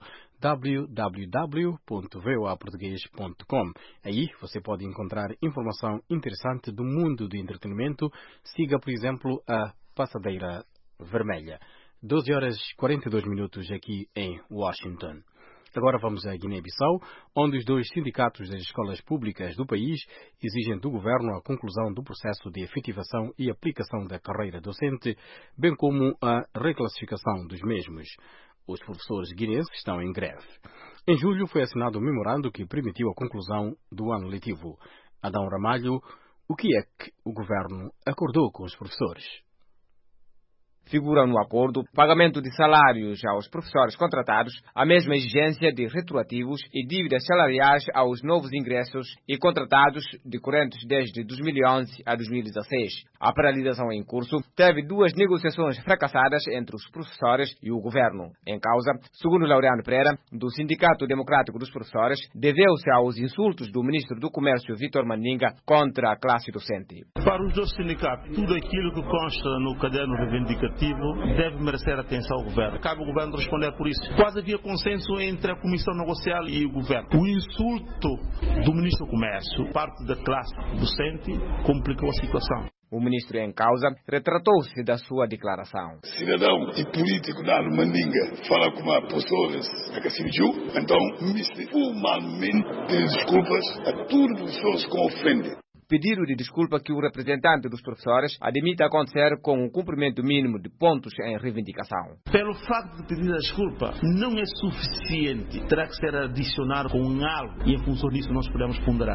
w w w ponto v o a português ponto com. Aí você pode encontrar informação interessante do mundo do entretenimento. Siga, por exemplo, a Passadeira Vermelha. doze horas e quarenta e dois minutos aqui em Washington. Agora vamos a Guiné-Bissau, onde os dois sindicatos das escolas públicas do país exigem do governo a conclusão do processo de efetivação e aplicação da carreira docente, bem como a reclassificação dos mesmos. Os professores guineenses estão em greve. Em julho foi assinado um memorando que permitiu a conclusão do ano letivo. Adão Ramalho, o que é que o governo acordou com os professores? Figura no acordo pagamento de salários aos professores contratados, a mesma exigência de retroativos e dívidas salariais aos novos ingressos e contratados decorrentes desde dois mil e onze a dois mil e dezesseis. A paralisação em curso teve duas negociações fracassadas entre os professores e o governo. Em causa, segundo Laureano Pereira, do Sindicato Democrático dos Professores, deveu-se aos insultos do ministro do Comércio, Vítor Mandinga, contra a classe docente. Para os dois sindicatos, tudo aquilo que consta no caderno reivindicativo deve merecer atenção ao governo. Cabe ao governo responder por isso. Quase havia consenso entre a Comissão Negocial e o governo. O insulto do ministro do Comércio, parte da classe docente, complicou a situação. O ministro em causa retratou-se da sua declaração. Cidadão e político Nalo Mandinga fala com a pessoa que se viu, então me formalmente desculpas a todos os pessoas que ofendem. Pedido de desculpa que o representante dos professores admite acontecer com o cumprimento mínimo de pontos em reivindicação. Pelo facto de pedir a desculpa, não é suficiente. Terá que ser adicionado com algo e em função disso nós podemos ponderar.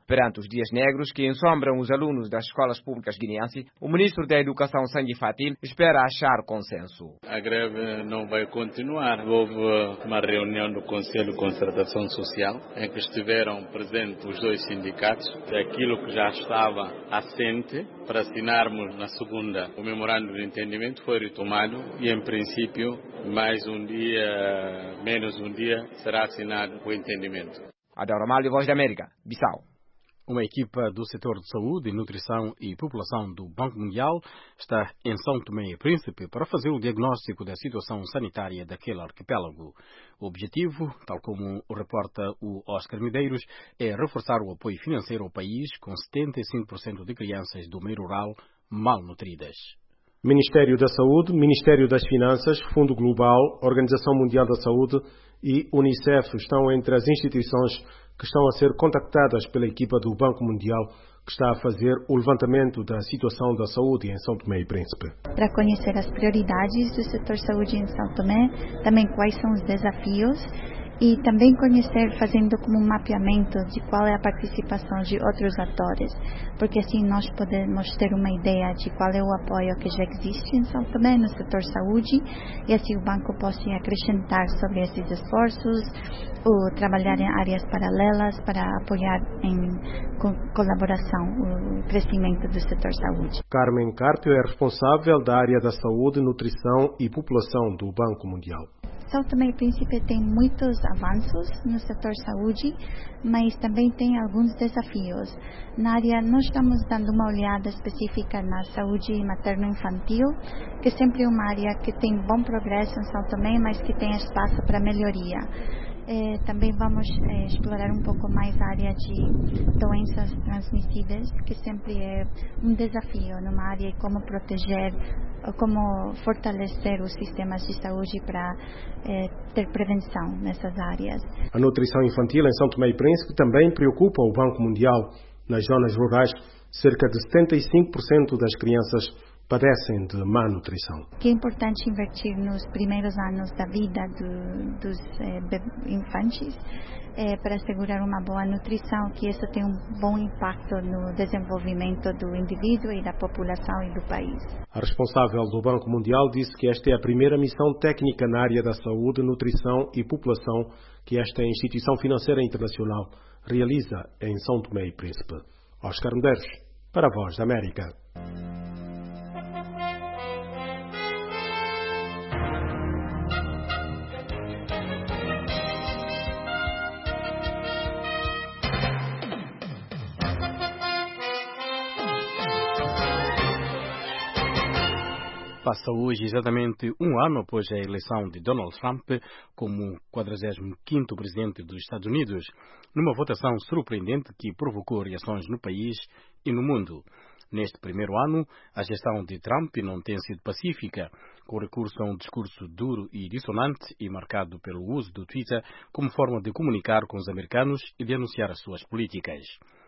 Perante os dias negros que ensombram os alunos das escolas públicas guineenses, o ministro da Educação, Sandy Fatim, espera achar consenso. A greve não vai continuar. Houve uma reunião do Conselho de Concertação Social em que estiveram presentes os dois sindicatos. Aquilo que já estava assente para assinarmos na segunda o memorando de entendimento foi retomado e, em princípio, mais um dia, menos um dia, será assinado o entendimento. Adão Ramalho, Voz da América, Bissau. Uma equipa do setor de saúde, nutrição e população do Banco Mundial está em São Tomé e Príncipe para fazer o diagnóstico da situação sanitária daquele arquipélago. O objetivo, tal como reporta o Oscar Medeiros, é reforçar o apoio financeiro ao país com setenta e cinco por cento de crianças do meio rural malnutridas. Ministério da Saúde, Ministério das Finanças, Fundo Global, Organização Mundial da Saúde e Unicef estão entre as instituições que estão a ser contactadas pela equipa do Banco Mundial, que está a fazer o levantamento da situação da saúde em São Tomé e Príncipe. Para conhecer as prioridades do setor saúde em São Tomé, também quais são os desafios e também conhecer, fazendo como um mapeamento de qual é a participação de outros atores, porque assim nós podemos ter uma ideia de qual é o apoio que já existe em São Tomé no setor saúde e assim o banco possa acrescentar sobre esses esforços ou trabalhar em áreas paralelas para apoiar em colaboração o crescimento do setor saúde. Carmen Carpio é responsável da área da saúde, nutrição e população do Banco Mundial. São Tomé e Príncipe tem muitos avanços no setor saúde, mas também tem alguns desafios. Na área, nós estamos dando uma olhada específica na saúde materno-infantil, que sempre é uma área que tem bom progresso em São Tomé, mas que tem espaço para melhoria. É, também vamos é, explorar um pouco mais a área de doenças transmissíveis, que sempre é um desafio numa área, e como proteger, como fortalecer os sistemas de saúde para é, ter prevenção nessas áreas. A nutrição infantil em São Tomé e Príncipe também preocupa o Banco Mundial. Nas zonas rurais, cerca de setenta e cinco por cento das crianças padecem de má nutrição. Que é importante investir nos primeiros anos da vida do, dos eh, infantes eh, para assegurar uma boa nutrição, que isso tem um bom impacto no desenvolvimento do indivíduo e da população e do país. A responsável do Banco Mundial disse que esta é a primeira missão técnica na área da saúde, nutrição e população que esta instituição financeira internacional realiza em São Tomé e Príncipe. Oscar Medeiros, para a Voz da América. Passa hoje exatamente um ano após a eleição de Donald Trump como quadragésimo quinto presidente dos Estados Unidos, numa votação surpreendente que provocou reações no país e no mundo. Neste primeiro ano, a gestão de Trump não tem sido pacífica, com recurso a um discurso duro e dissonante e marcado pelo uso do Twitter como forma de comunicar com os americanos e de anunciar as suas políticas.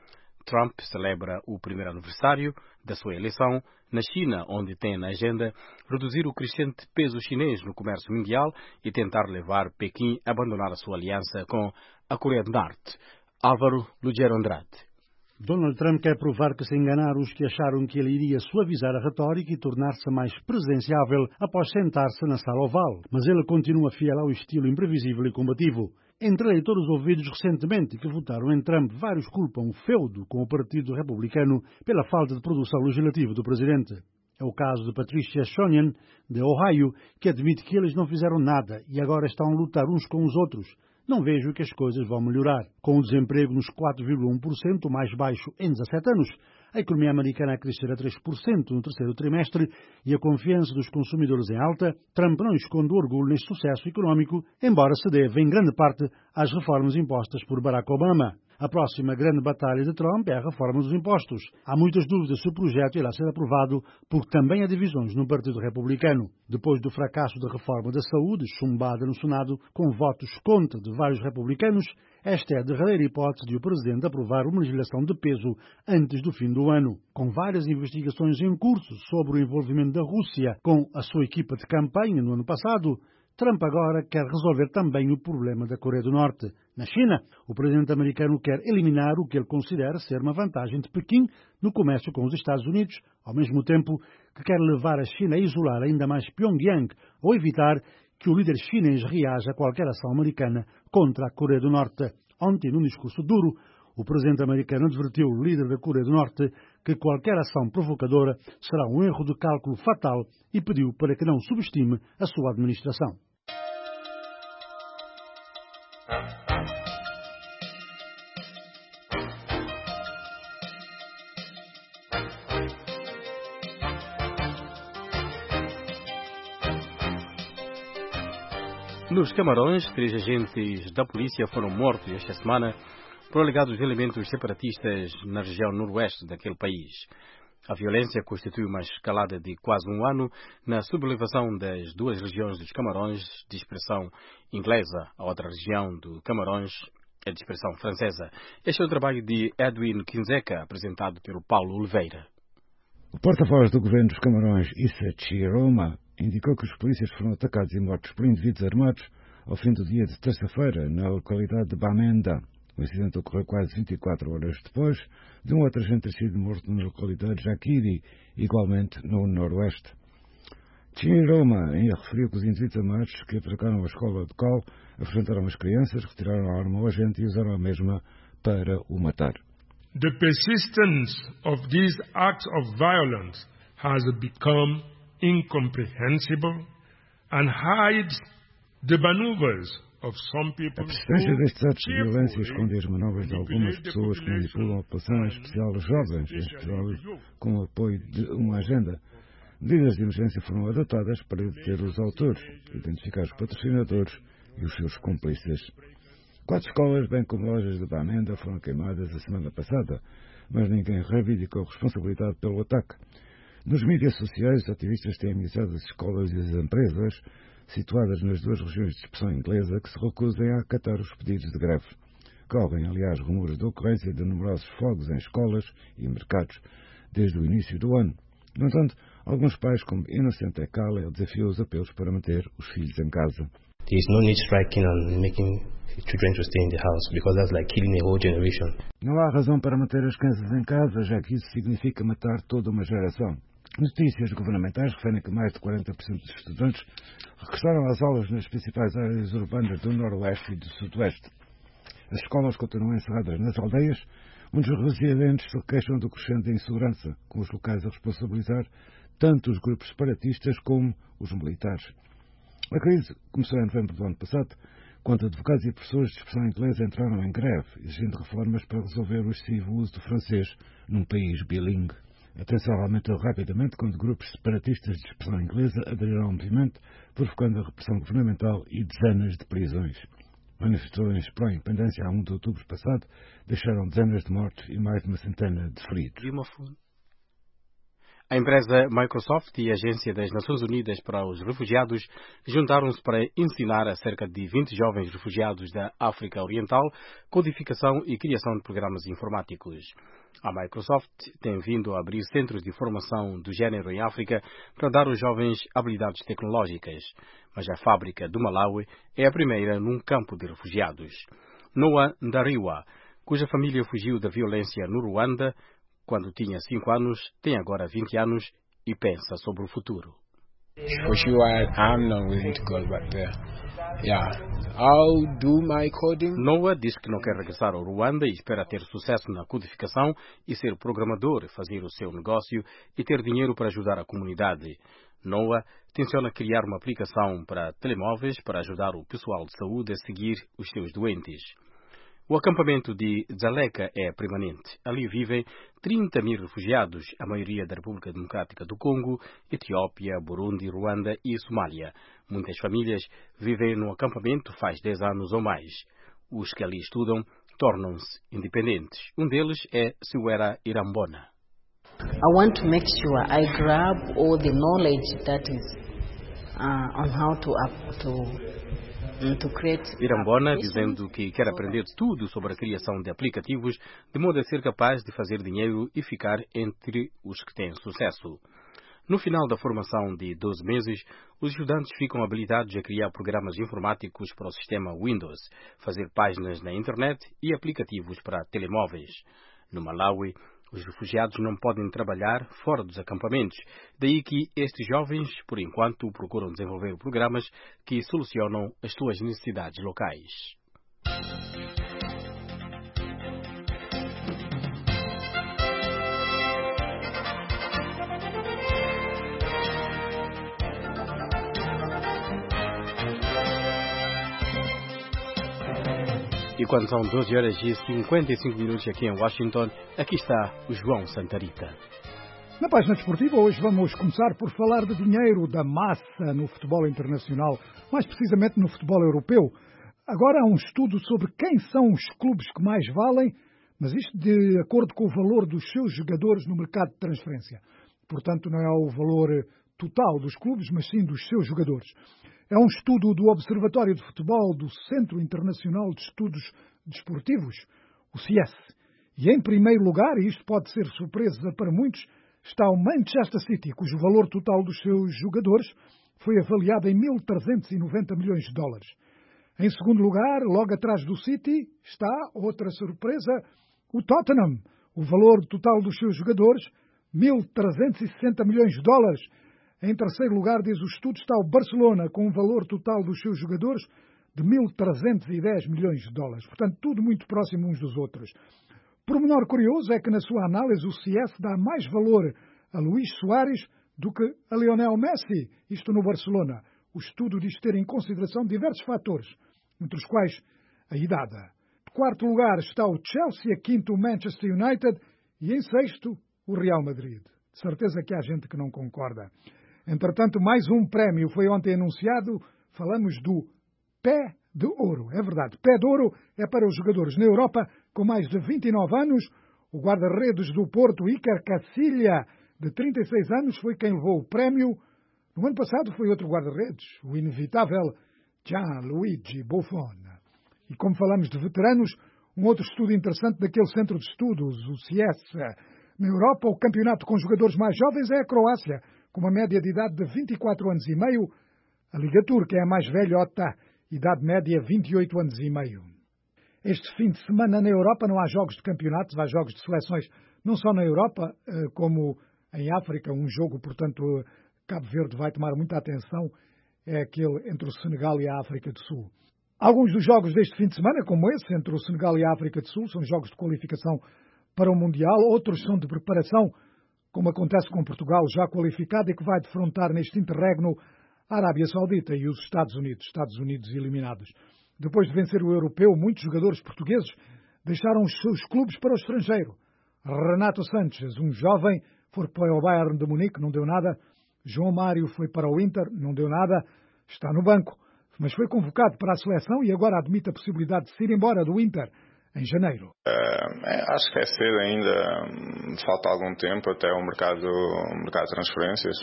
Trump celebra o primeiro aniversário da sua eleição na China, onde tem na agenda reduzir o crescente peso chinês no comércio mundial e tentar levar Pequim a abandonar a sua aliança com a Coreia do Norte. Álvaro Lugero Andrade. Donald Trump quer provar que se enganaram os que acharam que ele iria suavizar a retórica e tornar-se mais presenciável após sentar-se na sala oval, mas ele continua fiel ao estilo imprevisível e combativo. Entre eleitores ouvidos recentemente que votaram em Trump, vários culpam o feudo com o Partido Republicano pela falta de produção legislativa do presidente. É o caso de Patricia Shonian, de Ohio, que admite que eles não fizeram nada e agora estão a lutar uns com os outros. Não vejo que as coisas vão melhorar. Com o desemprego nos quatro vírgula um por cento, mais baixo em dezassete anos, a economia americana a crescer a três por cento no terceiro trimestre e a confiança dos consumidores em alta, Trump não esconde o orgulho neste sucesso económico, embora se deve em grande parte às reformas impostas por Barack Obama. A próxima grande batalha de Trump é a reforma dos impostos. Há muitas dúvidas se o projeto irá ser aprovado, porque também há divisões no Partido Republicano. Depois do fracasso da reforma da saúde, chumbada no Senado com votos contra de vários republicanos, esta é a derradeira hipótese de o Presidente aprovar uma legislação de peso antes do fim do ano. Com várias investigações em curso sobre o envolvimento da Rússia com a sua equipa de campanha no ano passado, Trump agora quer resolver também o problema da Coreia do Norte. Na China, o presidente americano quer eliminar o que ele considera ser uma vantagem de Pequim no comércio com os Estados Unidos, ao mesmo tempo que quer levar a China a isolar ainda mais Pyongyang ou evitar que o líder chinês reaja a qualquer ação americana contra a Coreia do Norte. Ontem, num discurso duro, o presidente americano advertiu o líder da Coreia do Norte que qualquer ação provocadora será um erro de cálculo fatal e pediu para que não subestime a sua administração. Nos Camarões, três agentes da polícia foram mortos esta semana por alegados elementos separatistas na região noroeste daquele país. A violência constitui uma escalada de quase um ano na sublevação das duas regiões dos Camarões, de expressão inglesa, a outra região do Camarões é de expressão francesa. Este é o trabalho de Edwin Kinzeca, apresentado pelo Paulo Oliveira. O porta-voz do governo dos Camarões, Issa Chiroma, indicou que os polícias foram atacados e mortos por indivíduos armados ao fim do dia de terça-feira na localidade de Bamenda. O incidente ocorreu quase vinte e quatro horas depois de um outro agente ter sido morto na localidade de Jaquiri, igualmente no noroeste. Chiroma ainda referiu que os indivíduos armados que atacaram a escola de Col afrontaram as crianças, retiraram a arma ao agente e usaram a mesma para o matar. The persistence of these acts of violence has become incomprehensible and hides the maneuvers of some people. A persistência destes atos de violência esconde as manobras de algumas pessoas que manipulam a população, em especial os jovens, em especial com o apoio de uma agenda. Medidas de emergência foram adotadas para deter os autores, identificar os patrocinadores e os seus cúmplices. Quatro escolas, bem como lojas de Bamenda, foram queimadas a semana passada, mas ninguém reivindicou responsabilidade pelo ataque. Nos mídias sociais, os ativistas têm ameaçado as escolas e as empresas situadas nas duas regiões de expressão inglesa que se recusem a acatar os pedidos de greve. Correm, aliás, rumores da ocorrência de numerosos fogos em escolas e mercados desde o início do ano. No entanto, alguns pais, como Inocente Ekale, desafiam os apelos para manter os filhos em casa. There is no need striking and making children to stay in the house because that's like killing a whole generation. Não há razão para manter as crianças em casa, já que isso significa matar toda uma geração. Notícias governamentais referem que mais de quarenta por cento dos estudantes regressaram às aulas nas principais áreas urbanas do Noroeste e do Sudoeste. As escolas continuam encerradas nas aldeias, onde os residentes se queixam do crescente insegurança, com os locais a responsabilizar tanto os grupos separatistas como os militares. A crise começou em novembro do ano passado, quando advogados e professores de expressão inglesa entraram em greve, exigindo reformas para resolver o excessivo uso do francês num país bilingue. A tensão aumentou rapidamente quando grupos separatistas de expressão inglesa aderiram ao movimento, provocando a repressão governamental e dezenas de prisões. Manifestações pró-independência a primeiro de outubro passado deixaram dezenas de mortos e mais de uma centena de feridos. A empresa Microsoft e a Agência das Nações Unidas para os Refugiados juntaram-se para ensinar a cerca de vinte jovens refugiados da África Oriental codificação e criação de programas informáticos. A Microsoft tem vindo a abrir centros de formação do género em África para dar aos jovens habilidades tecnológicas, mas a fábrica do Malawi é a primeira num campo de refugiados. Noah Ndariwa, cuja família fugiu da violência no Ruanda quando tinha cinco anos, tem agora vinte anos e pensa sobre o futuro. For sure, I'm not willing to go back there. Yeah, I'll do my coding. Noah diz que não quer regressar ao Ruanda e espera ter sucesso na codificação e ser programador, fazer o seu negócio e ter dinheiro para ajudar a comunidade. Noah tenciona criar uma aplicação para telemóveis para ajudar o pessoal de saúde a seguir os seus doentes. O acampamento de Dzaleka é permanente. Ali vivem trinta mil refugiados, a maioria da República Democrática do Congo, Etiópia, Burundi, Ruanda e Somália. Muitas famílias vivem no acampamento faz dez anos ou mais. Os que ali estudam tornam-se independentes. Um deles é Siwera Irambona. I want to make sure I grab all the knowledge that is uh, on how to up to Irambona dizendo que quer aprender tudo sobre a criação de aplicativos de modo a ser capaz de fazer dinheiro e ficar entre os que têm sucesso. No final da formação de doze meses, os estudantes ficam habilitados a criar programas informáticos para o sistema Windows, fazer páginas na internet e aplicativos para telemóveis. No Malawi, os refugiados não podem trabalhar fora dos acampamentos, daí que estes jovens, por enquanto, procuram desenvolver programas que solucionam as suas necessidades locais. E quando são doze horas e cinquenta e cinco minutos aqui em Washington, aqui está o João Santarita. Na página desportiva, hoje vamos começar por falar de dinheiro, da massa no futebol internacional, mais precisamente no futebol europeu. Agora há um estudo sobre quem são os clubes que mais valem, mas isto de acordo com o valor dos seus jogadores no mercado de transferência. Portanto, não é o valor total dos clubes, mas sim dos seus jogadores. É um estudo do Observatório de Futebol do Centro Internacional de Estudos Desportivos, o C I E S. E em primeiro lugar, e isto pode ser surpresa para muitos, está o Manchester City, cujo valor total dos seus jogadores foi avaliado em mil trezentos e noventa milhões de dólares. Em segundo lugar, logo atrás do City, está, outra surpresa, o Tottenham. O valor total dos seus jogadores, mil trezentos e sessenta milhões de dólares. Em terceiro lugar, diz o estudo, está o Barcelona, com um valor total dos seus jogadores de mil trezentos e dez milhões de dólares. Portanto, tudo muito próximo uns dos outros. Pormenor curioso é que, na sua análise, o C I E S dá mais valor a Luís Soares do que a Lionel Messi, isto no Barcelona. O estudo diz ter em consideração diversos fatores, entre os quais a idade. Em quarto lugar está o Chelsea, quinto o Manchester United e, em sexto, o Real Madrid. De certeza que há gente que não concorda. Entretanto, mais um prémio foi ontem anunciado. Falamos do Pé de Ouro. É verdade, Pé de Ouro é para os jogadores na Europa com mais de vinte e nove anos. O guarda-redes do Porto, Iker Casillas, de trinta e seis anos, foi quem levou o prémio. No ano passado foi outro guarda-redes, o inevitável Gianluigi Buffon. E como falamos de veteranos, um outro estudo interessante daquele centro de estudos, o C I E S. Na Europa, o campeonato com jogadores mais jovens é a Croácia, com uma média de idade de vinte e quatro anos e meio. A Liga Turca é a mais velhota, idade média vinte e oito anos e meio. Este fim de semana na Europa não há jogos de campeonatos, há jogos de seleções, não só na Europa, como em África. Um jogo, portanto, Cabo Verde vai tomar muita atenção, é aquele entre o Senegal e a África do Sul. Alguns dos jogos deste fim de semana, como esse, entre o Senegal e a África do Sul, são jogos de qualificação para o Mundial, outros são de preparação, como acontece com Portugal, já qualificado e que vai defrontar neste interregno a Arábia Saudita e os Estados Unidos, Estados Unidos eliminados. Depois de vencer o europeu, muitos jogadores portugueses deixaram os seus clubes para o estrangeiro. Renato Sanches, um jovem, foi para o Bayern de Munique, não deu nada. João Mário foi para o Inter, não deu nada. Está no banco, mas foi convocado para a seleção e agora admite a possibilidade de se ir embora do Inter em janeiro. Uh, é, acho que é cedo ainda, falta algum tempo até o mercado, o mercado de transferências.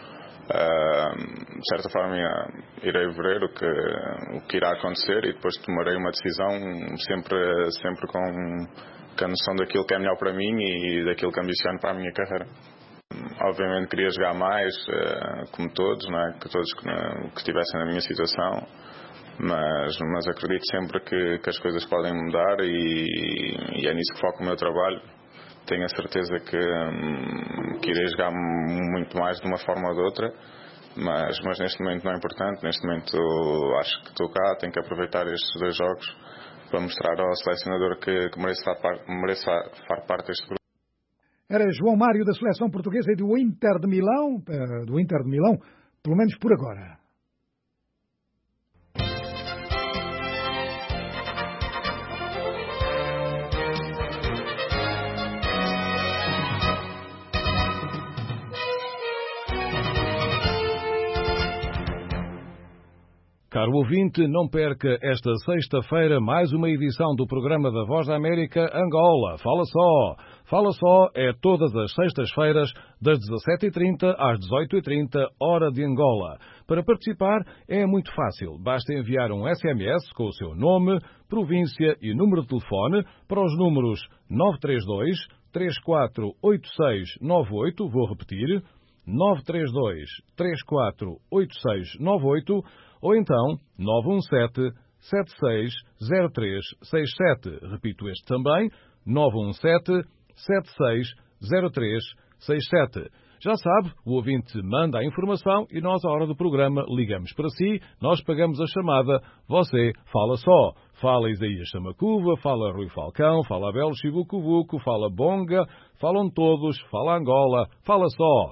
Uh, de certa forma irei ver o que, o que irá acontecer e depois tomarei uma decisão sempre, sempre com, com a noção daquilo que é melhor para mim e daquilo que ambiciono para a minha carreira. Obviamente queria jogar mais, uh, como todos, não é? Que todos que, que estivessem na minha situação. Mas, mas acredito sempre que, que as coisas podem mudar e, e é nisso que foco o meu trabalho. Tenho a certeza que, hum, que irei jogar muito mais de uma forma ou de outra, mas, mas neste momento não é importante. Neste momento acho que estou cá, tenho que aproveitar estes dois jogos para mostrar ao selecionador que, que merece fazer parte deste grupo. Era João Mário da seleção portuguesa e do Inter de Milão, do Inter de Milão, pelo menos por agora. Caro ouvinte, não perca esta sexta-feira mais uma edição do programa da Voz da América Angola. Fala só! Fala só é todas as sextas-feiras, das dezassete e trinta às dezoito e trinta, hora de Angola. Para participar é muito fácil. Basta enviar um S M S com o seu nome, província e número de telefone para os números nove três dois, três quatro oito seis nove oito, vou repetir, nove três dois, três quatro oito seis nove oito ou então nove um sete, sete seis zero três seis sete. Repito este também, nove um sete, sete seis zero três seis sete. Já sabe, o ouvinte manda a informação e nós, à hora do programa, ligamos para si, nós pagamos a chamada, você fala só. Fala Isaías Samacuva, fala Rui Falcão, fala Abel Chivucovuco, fala Bonga, falam todos, fala Angola, fala só.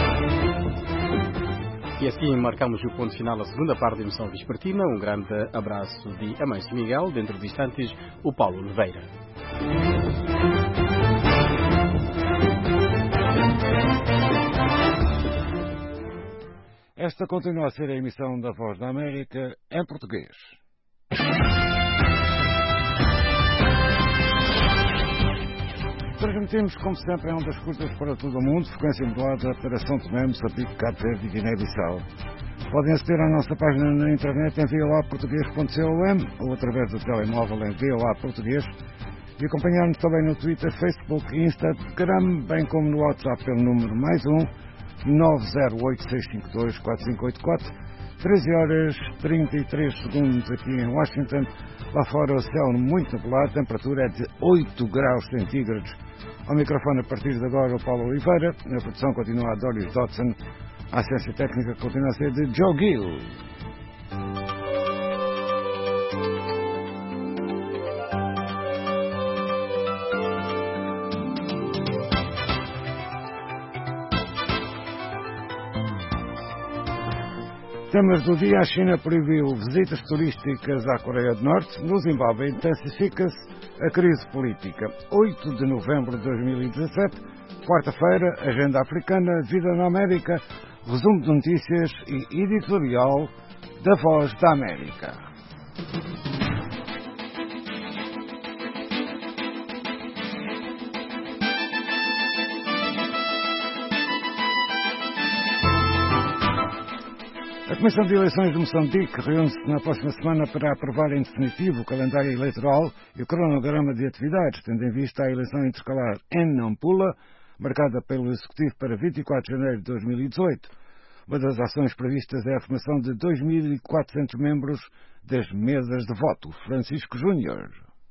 E assim marcamos o ponto final da segunda parte da emissão vespertina. Um grande abraço de Amâncio Miguel. Dentro de instantes, o Paulo Oliveira. Esta continua a ser a emissão da Voz da América em português. Transmitimos, como sempre, em ondas curtas para todo o mundo, frequência modulada para São Tomé, Moçambique, Cabo Verde e Guiné-Bissau. Podem aceder à nossa página na internet em voa português ponto com ou através do telemóvel em voa português e acompanhar-nos também no Twitter, Facebook e Instagram, bem como no WhatsApp pelo número mais um nove zero oito, seis cinco dois, quatro cinco oito quatro. treze horas e trinta e três segundos aqui em Washington. Lá fora o céu muito nublado, a temperatura é de oito graus centígrados. Ao microfone a partir de agora o Paulo Oliveira. A produção continua a Doris Dodson. A assistência técnica continua a ser de Joe Gill. Temas do dia: a China proibiu visitas turísticas à Coreia do Norte. No Zimbábue intensifica-se a crise política. oito de novembro de dois mil e dezassete, quarta-feira, agenda africana, vida na América, resumo de notícias e editorial da Voz da América. A Comissão de Eleições de Moçambique reúne-se na próxima semana para aprovar em definitivo o calendário eleitoral e o cronograma de atividades, tendo em vista a eleição intercalar em Nampula, marcada pelo Executivo para vinte e quatro de janeiro de dois mil e dezoito. Uma das ações previstas é a formação de dois mil e quatrocentos membros das mesas de voto. Francisco Júnior.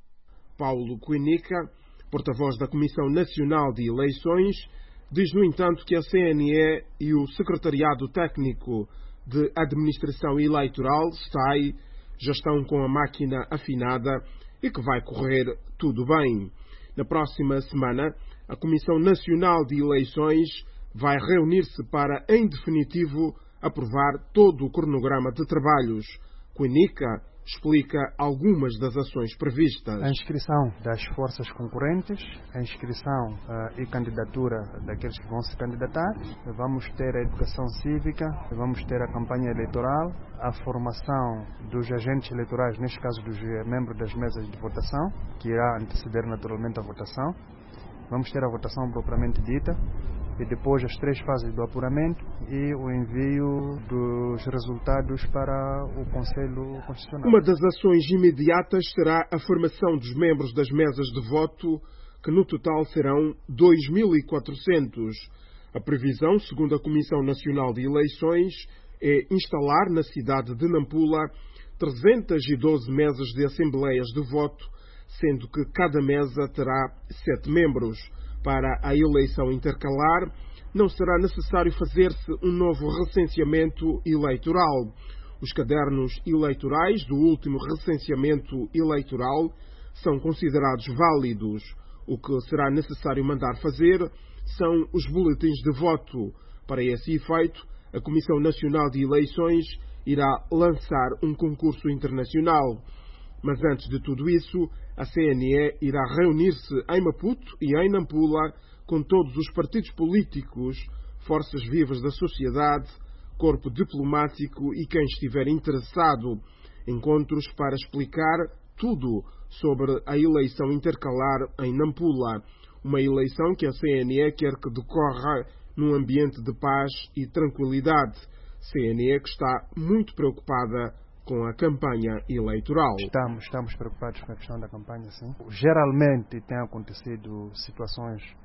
Paulo Quinica, porta-voz da Comissão Nacional de Eleições, diz, no entanto, que a C N E e o Secretariado Técnico de Administração Eleitoral, S T A I, já estão com a máquina afinada e que vai correr tudo bem. Na próxima semana, a Comissão Nacional de Eleições vai reunir-se para, em definitivo, aprovar todo o cronograma de trabalhos. Quinica explica algumas das ações previstas. A inscrição das forças concorrentes, a inscrição uh, e candidatura daqueles que vão se candidatar. Vamos ter a educação cívica, vamos ter a campanha eleitoral, a formação dos agentes eleitorais, neste caso dos membros das mesas de votação, que irá anteceder naturalmente a votação. Vamos ter a votação propriamente dita e depois as três fases do apuramento e o envio dos resultados para o Conselho Constitucional. Uma das ações imediatas será a formação dos membros das mesas de voto, que no total serão dois mil e quatrocentos. A previsão, segundo a Comissão Nacional de Eleições, é instalar na cidade de Nampula trezentas e doze mesas de assembleias de voto, sendo que cada mesa terá sete membros. Para a eleição intercalar, não será necessário fazer-se um novo recenseamento eleitoral. Os cadernos eleitorais do último recenseamento eleitoral são considerados válidos. O que será necessário mandar fazer são os boletins de voto. Para esse efeito, a Comissão Nacional de Eleições irá lançar um concurso internacional. Mas antes de tudo isso, a C N E irá reunir-se em Maputo e em Nampula com todos os partidos políticos, forças vivas da sociedade, corpo diplomático e quem estiver interessado. Encontros para explicar tudo sobre a eleição intercalar em Nampula. Uma eleição que a C N E quer que decorra num ambiente de paz e tranquilidade. C N E que está muito preocupada com a campanha eleitoral. Estamos, estamos preocupados com a questão da campanha, sim. Geralmente tem acontecido situações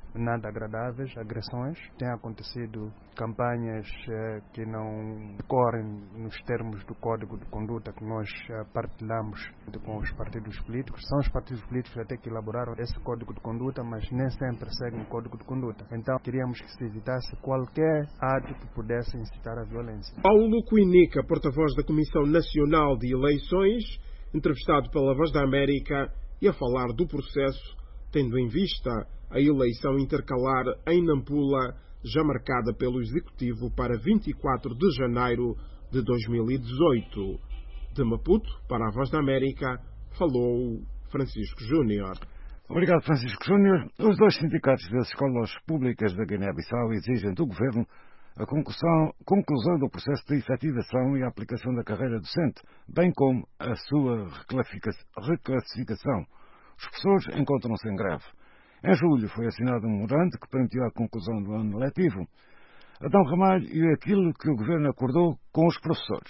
nada agradáveis, agressões. Tem acontecido campanhas eh, que não decorrem nos termos do Código de Conduta que nós eh, partilhamos com os partidos políticos. São os partidos políticos até que elaboraram esse Código de Conduta, mas nem sempre seguem o Código de Conduta. Então, queríamos que se evitasse qualquer ato que pudesse incitar a violência. Paulo Cuinica, porta-voz da Comissão Nacional de Eleições, entrevistado pela Voz da América, e a falar do processo, tendo em vista a eleição intercalar em Nampula, já marcada pelo Executivo para vinte e quatro de janeiro de dois mil e dezoito. De Maputo, para a Voz da América, falou Francisco Júnior. Obrigado, Francisco Júnior. Os dois sindicatos das escolas públicas da Guiné-Bissau exigem do Governo a conclusão, conclusão do processo de efetivação e aplicação da carreira docente, bem como a sua reclassificação. Os professores encontram-se em greve. Em julho foi assinado um memorando que permitiu a conclusão do ano letivo. Adão Ramalho e aquilo que o Governo acordou com os professores.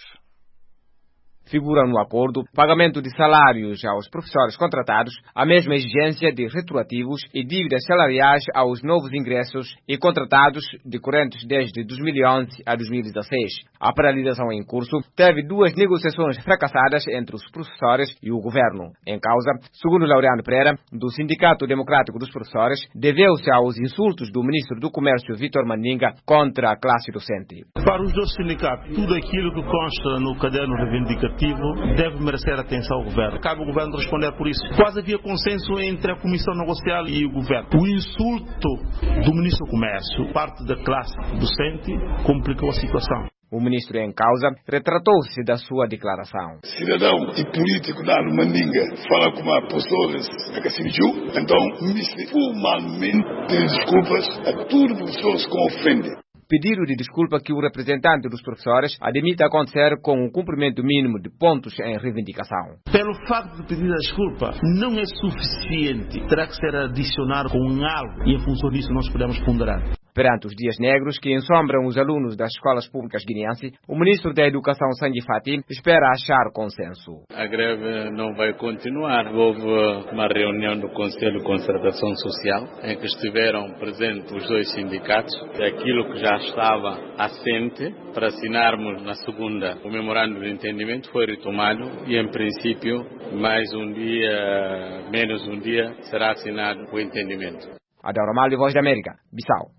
Figura no acordo pagamento de salários aos professores contratados, a mesma exigência de retroativos e dívidas salariais aos novos ingressos e contratados decorrentes desde dois mil e onze a dois mil e dezesseis. A paralisação em curso teve duas negociações fracassadas entre os professores e o governo. Em causa, segundo Laureano Pereira, do Sindicato Democrático dos Professores, deveu-se aos insultos do ministro do Comércio, Vítor Mandinga, contra a classe docente. Para os dois sindicatos, tudo aquilo que consta no caderno reivindicativo deve merecer atenção ao governo. Cabe ao governo responder por isso. Quase havia consenso entre a Comissão Negocial e o governo. O insulto do ministro do Comércio, parte da classe docente, complicou a situação. O ministro em causa retratou-se da sua declaração. Cidadão e político Nalo Mandinga fala com a pessoas a Cassimichu, então me formalmente desculpas a todas as pessoas que ofendem. Pedido de desculpa que o representante dos professores admite acontecer com o cumprimento mínimo de pontos em reivindicação. Pelo facto de pedir a desculpa, não é suficiente. Terá que ser adicionado com algo e em função disso nós podemos ponderar. Perante os dias negros que ensombram os alunos das escolas públicas guineenses, o ministro da Educação, Sandy Fati, espera achar consenso. A greve não vai continuar. Houve uma reunião do Conselho de Concertação Social em que estiveram presentes os dois sindicatos. Aquilo que já estava assente para assinarmos na segunda o memorando de entendimento foi retomado e, em princípio, mais um dia, menos um dia, será assinado o entendimento. Adão Ramalho, Voz da América, Bissau.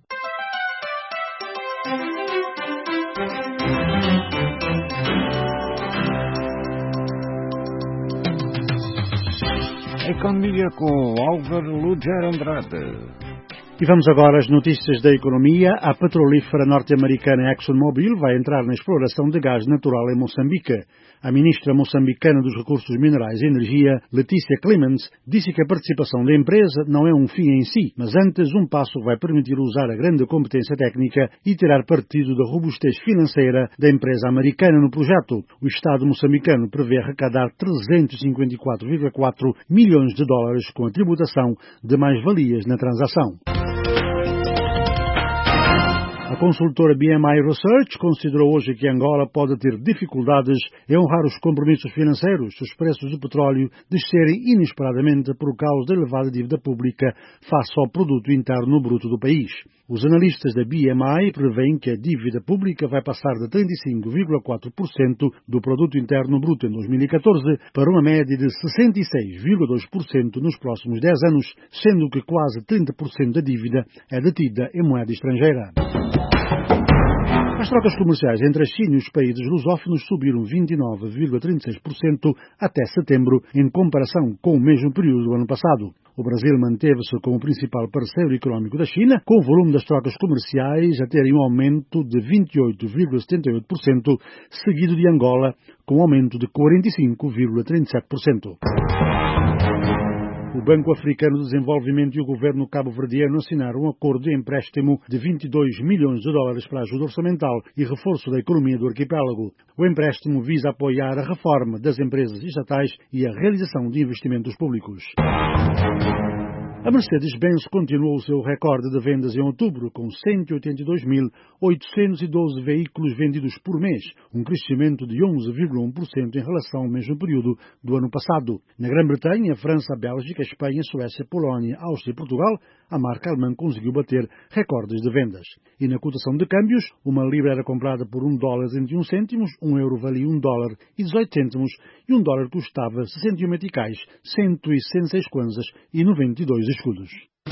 Economia com Álvaro Luger Andrade. E vamos agora às notícias da economia. A petrolífera norte-americana ExxonMobil vai entrar na exploração de gás natural em Moçambique. A ministra moçambicana dos Recursos Minerais e Energia, Letícia Clements, disse que a participação da empresa não é um fim em si, mas antes um passo que vai permitir usar a grande competência técnica e tirar partido da robustez financeira da empresa americana no projeto. O Estado moçambicano prevê arrecadar trezentos e cinquenta e quatro vírgula quatro milhões de dólares com a tributação de mais-valias na transação. A consultora B M I Research considerou hoje que Angola pode ter dificuldades em honrar os compromissos financeiros se os preços do petróleo descerem inesperadamente por causa da elevada dívida pública face ao produto interno bruto do país. Os analistas da B M I prevêem que a dívida pública vai passar de trinta e cinco vírgula quatro por cento do produto interno bruto em dois mil e catorze para uma média de sessenta e seis vírgula dois por cento nos próximos dez anos, sendo que quase trinta por cento da dívida é detida em moeda estrangeira. As trocas comerciais entre a China e os países lusófonos subiram vinte e nove vírgula trinta e seis por cento até setembro, em comparação com o mesmo período do ano passado. O Brasil manteve-se como principal parceiro económico da China, com o volume das trocas comerciais a terem um aumento de vinte e oito vírgula setenta e oito por cento, seguido de Angola, com um aumento de quarenta e cinco vírgula trinta e sete por cento. O Banco Africano de Desenvolvimento e o governo cabo-verdiano assinaram um acordo de empréstimo de vinte e dois milhões de dólares para ajuda orçamental e reforço da economia do arquipélago. O empréstimo visa apoiar a reforma das empresas estatais e a realização de investimentos públicos. A Mercedes-Benz continuou o seu recorde de vendas em outubro, com cento e oitenta e dois mil oitocentos e doze veículos vendidos por mês, um crescimento de onze vírgula um por cento em relação ao mesmo período do ano passado. Na Grã-Bretanha, França, Bélgica, Espanha, Suécia, Polónia, Áustria e Portugal, a marca alemã conseguiu bater recordes de vendas. E na cotação de câmbios, uma libra era comprada por um dólar e vinte e um cêntimos, um euro valia um dólar e dezoito cêntimos e um dólar custava sessenta e um meticais, cento e sessenta e seis kwanzas e noventa e dois escudos.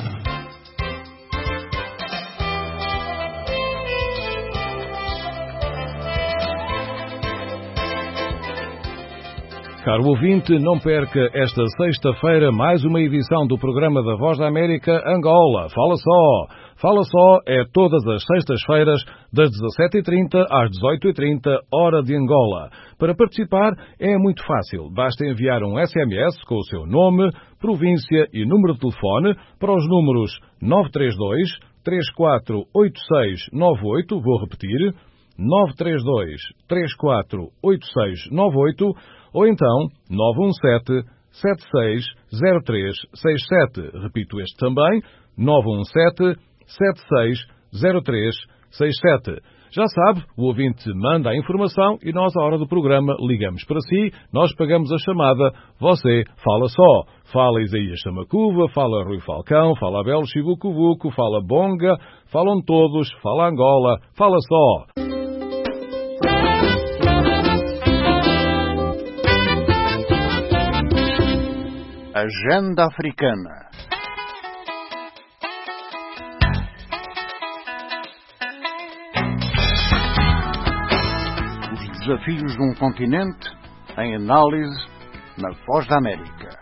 Caro ouvinte, não perca esta sexta-feira mais uma edição do programa da Voz da América Angola. Fala só! Fala só é todas as sextas-feiras, das dezassete e trinta às dezoito e trinta, hora de Angola. Para participar é muito fácil. Basta enviar um S M S com o seu nome, província e número de telefone para os números nove três dois, três quatro oito seis nove oito, vou repetir, nove três dois, três quatro oito seis nove oito, ou então nove um sete, sete seis zero três seis sete. Repito este também, nove um sete, sete seis zero três seis sete. Já sabe, o ouvinte manda a informação e nós, à hora do programa, ligamos para si, nós pagamos a chamada, você fala só. Fala Isaías Samacuva, fala Rui Falcão, fala Abel Chivucovuco, fala Bonga, falam todos, fala Angola, fala só. Agenda Africana. Os desafios de um continente em análise na Voz da América.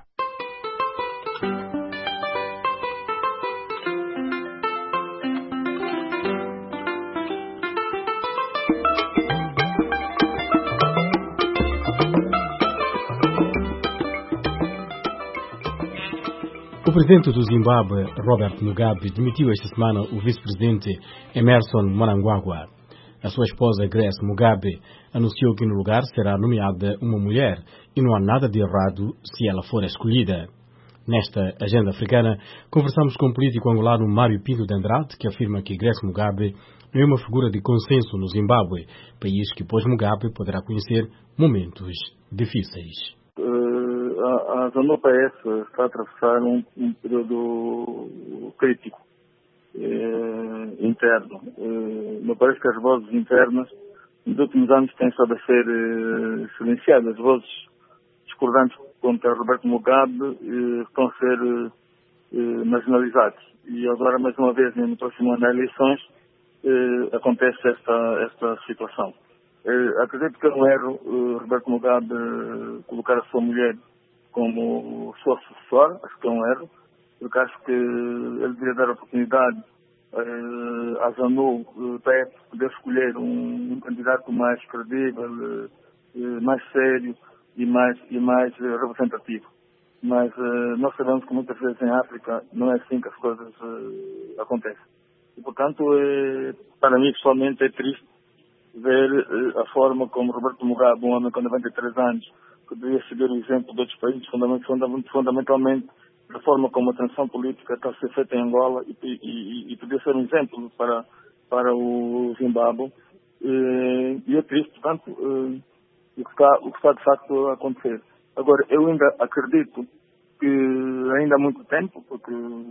O presidente do Zimbábue, Robert Mugabe, demitiu esta semana o vice-presidente Emmerson Mnangagwa. A sua esposa, Grace Mugabe, anunciou que no lugar será nomeada uma mulher e não há nada de errado se ela for escolhida. Nesta agenda africana, conversamos com o político angolano Mário Pinto de Andrade, que afirma que Grace Mugabe não é uma figura de consenso no Zimbábue, país que, pós Mugabe, poderá conhecer momentos difíceis. A ZANU-P F está a atravessar um, um período crítico eh, interno. Eh, me parece que as vozes internas nos últimos anos têm estado a ser eh, silenciadas. As vozes discordantes contra Roberto Mugabe eh, estão a ser eh, marginalizadas. E agora, mais uma vez, no próximo ano, nas eleições, eh, acontece esta, esta situação. Eh, acredito que é um erro eh, Roberto Mugabe eh, colocar a sua mulher como sua sucessora. Acho que é um erro, porque acho que ele deveria dar a oportunidade eh, à ZANU-P F poder escolher um, um candidato mais credível, eh, mais sério e mais, e mais eh, representativo. Mas eh, nós sabemos que muitas vezes em África não é assim que as coisas eh, acontecem. E, portanto, eh, para mim, pessoalmente, é triste ver eh, a forma como Roberto Mugabe, um homem com noventa e três anos, que devia seguir o exemplo de outros países, fundamentalmente da forma como a transição política está a ser feita em Angola e, e, e podia ser um exemplo para, para o Zimbábue. E, e é triste, portanto, eh, o, que está, o que está de facto a acontecer. Agora, eu ainda acredito que ainda há muito tempo, porque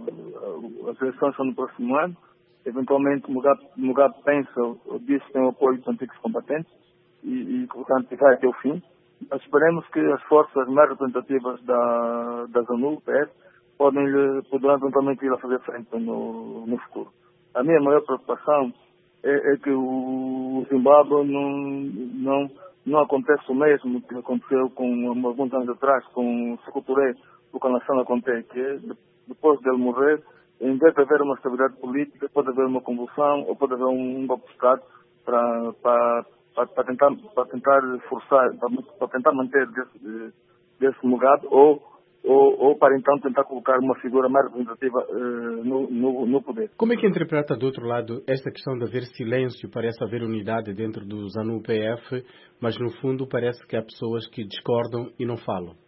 as eleições são no próximo ano. Eventualmente, Mugabe, Mugabe pensa, ou diz que tem o apoio dos antigos combatentes e, e portanto, vai até o fim. Mas esperemos que as forças mais representativas da, da ZANU-P F podem, poderão eventualmente ir a fazer frente no, no futuro. A minha maior preocupação é, é que o Zimbábue não, não, não acontece o mesmo que aconteceu com, alguns anos atrás com o Sékou Touré, o que a nação acontece, que é, depois dele morrer, em vez de haver uma estabilidade política, pode haver uma convulsão ou pode haver um, um golpe de Estado para, para, para, para, tentar, para tentar forçar, para, para tentar manter desse, desse Mugabe ou, ou, ou para então tentar colocar uma figura mais representativa uh, no, no, no poder. Como é que interpreta do outro lado esta questão de haver silêncio? Parece haver unidade dentro do ZANU-P F, mas no fundo parece que há pessoas que discordam e não falam.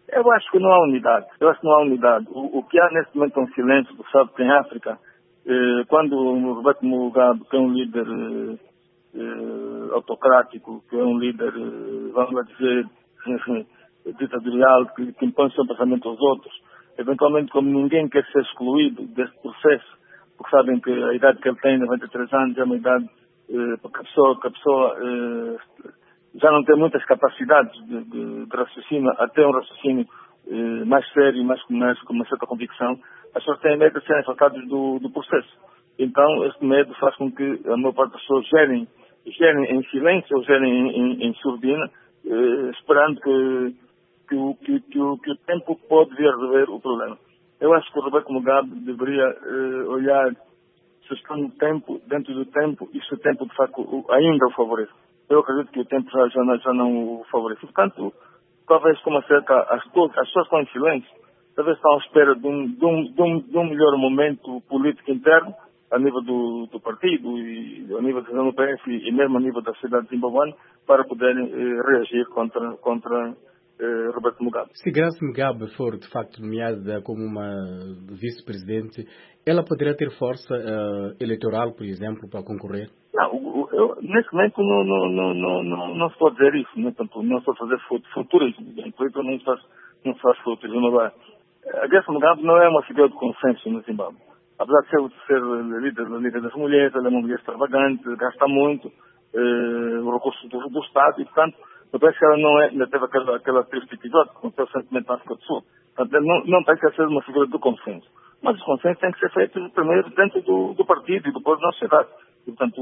Eu acho que não há unidade. Eu acho que não há unidade. O, o que há neste momento é um silêncio, sabe, que em África, eh, quando o Roberto Mugabe, que é um líder eh, eh, autocrático, que é um líder, eh, vamos dizer, ditatorial, que, que impõe o seu pensamento aos outros, eventualmente, como ninguém quer ser excluído desse processo, porque sabem que a idade que ele tem, noventa e três anos, é uma idade eh, que a pessoa, que a pessoa eh, já não tem muitas capacidades de, de, de raciocínio, até um raciocínio eh, mais sério, mais com, mais, com uma certa convicção. As pessoas têm medo de serem afastadas do, do processo. Então, este medo faz com que a maior parte das pessoas gerem, gerem em silêncio ou gerem em, em, em surdina, eh, esperando que, que, o, que, que, o, que o tempo pode vir a resolver o problema. Eu acho que o Roberto Mugabe deveria eh, olhar se está no tempo, dentro do tempo, e se o tempo, de facto, o, ainda o favorece. Eu acredito que o tempo já, já, não, já não o favorece. Portanto, talvez como acerca as, as pessoas estão em silêncio, talvez estão à espera de um, de um, de um, de um melhor momento político interno, a nível do, do partido, e a nível da U P F e mesmo a nível da sociedade zimbabuana, para poderem eh, reagir contra, contra eh, Roberto Mugabe. Se Graça Mugabe for, de facto, nomeada como uma vice-presidente, ela poderia ter força uh, eleitoral, por exemplo, para concorrer? Não, eu, nesse momento não, não, não, não, não, não se pode dizer isso, né? Portanto, não se pode fazer futurismo. Em política não se faz, não se faz futurismo. Agora, a Graça Mugabe não é uma figura de consenso no Zimbábue. Apesar de ser, de ser líder da Liga das Mulheres, ela é uma mulher extravagante, gasta muito, eh, o recurso do, do Estado, e portanto, eu penso que ela não é, ainda teve aquela, aquela triste episódio com o seu sentimento na África do Sul. Portanto, não, não tem que ser uma figura do consenso. Mas o consenso tem que ser feito primeiro dentro do, do partido e depois da sociedade. E, portanto,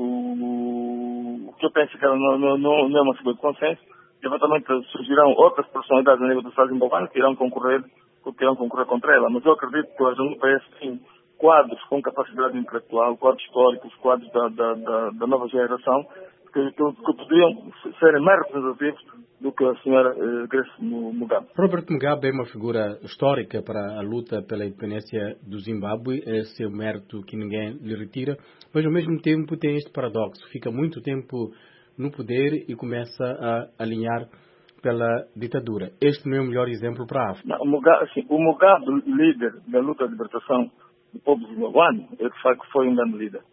o, o que eu penso é que ela não, não, não, não é uma figura de consenso. E, eventualmente, surgirão outras personalidades a nível do Estado zimbabano que irão concorrer, que irão concorrer contra ela. Mas eu acredito que a U P S, sim, quadros com capacidade intelectual, quadros históricos, quadros da, da, da, da nova geração, que, que, que poderiam serem mais representativos do que a senhora eh, Grace Mugabe. Robert Mugabe é uma figura histórica para a luta pela independência do Zimbábue, é seu mérito que ninguém lhe retira, mas ao mesmo tempo tem este paradoxo, fica muito tempo no poder e começa a alinhar pela ditadura. Este não é o melhor exemplo para a África. Não, o, Mugabe, assim, o Mugabe, líder da luta de libertação do povo zimbabuano, é de facto foi um grande líder.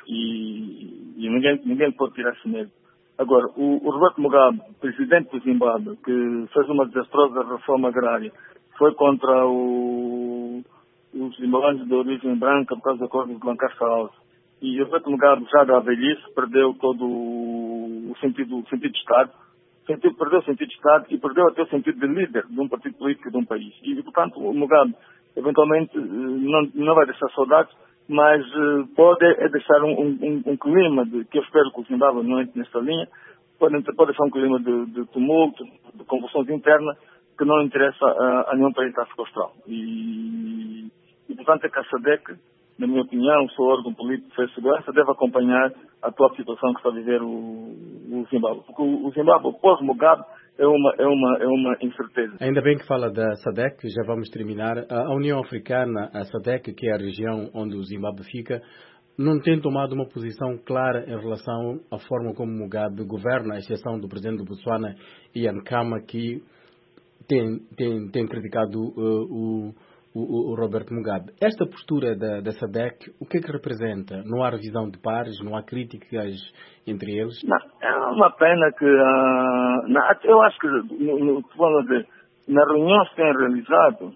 E, e ninguém, ninguém pode tirar esse medo. Agora, o, o Roberto Mugabe, presidente do Zimbábue, que fez uma desastrosa reforma agrária, foi contra o, os zimbabuanos de origem branca por causa do acordo de Lancaster House. E o Roberto Mugabe, já da velhice, perdeu todo o sentido, o sentido de Estado, sentido, perdeu o sentido de Estado e perdeu até o sentido de líder de um partido político de um país. E, portanto, o Mugabe, eventualmente, não, não vai deixar saudades, mas uh, pode é deixar um, um, um clima de, que eu espero que o Zimbábue não entre nesta linha, pode, pode deixar um clima de, de tumulto, de convulsões internas, que não interessa a, a nenhum país da África Austral. E, e, portanto, é que a SADC, na minha opinião, o seu órgão político de segurança, deve acompanhar a atual situação que está a viver o, o Zimbábue. Porque o, o Zimbábue, pós-Mugabe, é uma, é, uma, é uma incerteza. Ainda bem que fala da SADC, já vamos terminar. A União Africana, a SADC, que é a região onde o Zimbábue fica, não tem tomado uma posição clara em relação à forma como Mugabe governa, à exceção do presidente do Botsuana, Ian Khama, que tem, tem, tem criticado uh, o, o, o Roberto Mugabe. Esta postura da, da SADC, o que é que representa? Não há revisão de pares, não há críticas entre eles? Não, é uma pena que... Uh, não, eu acho que, no, no, vamos dizer, nas reuniões que têm realizado,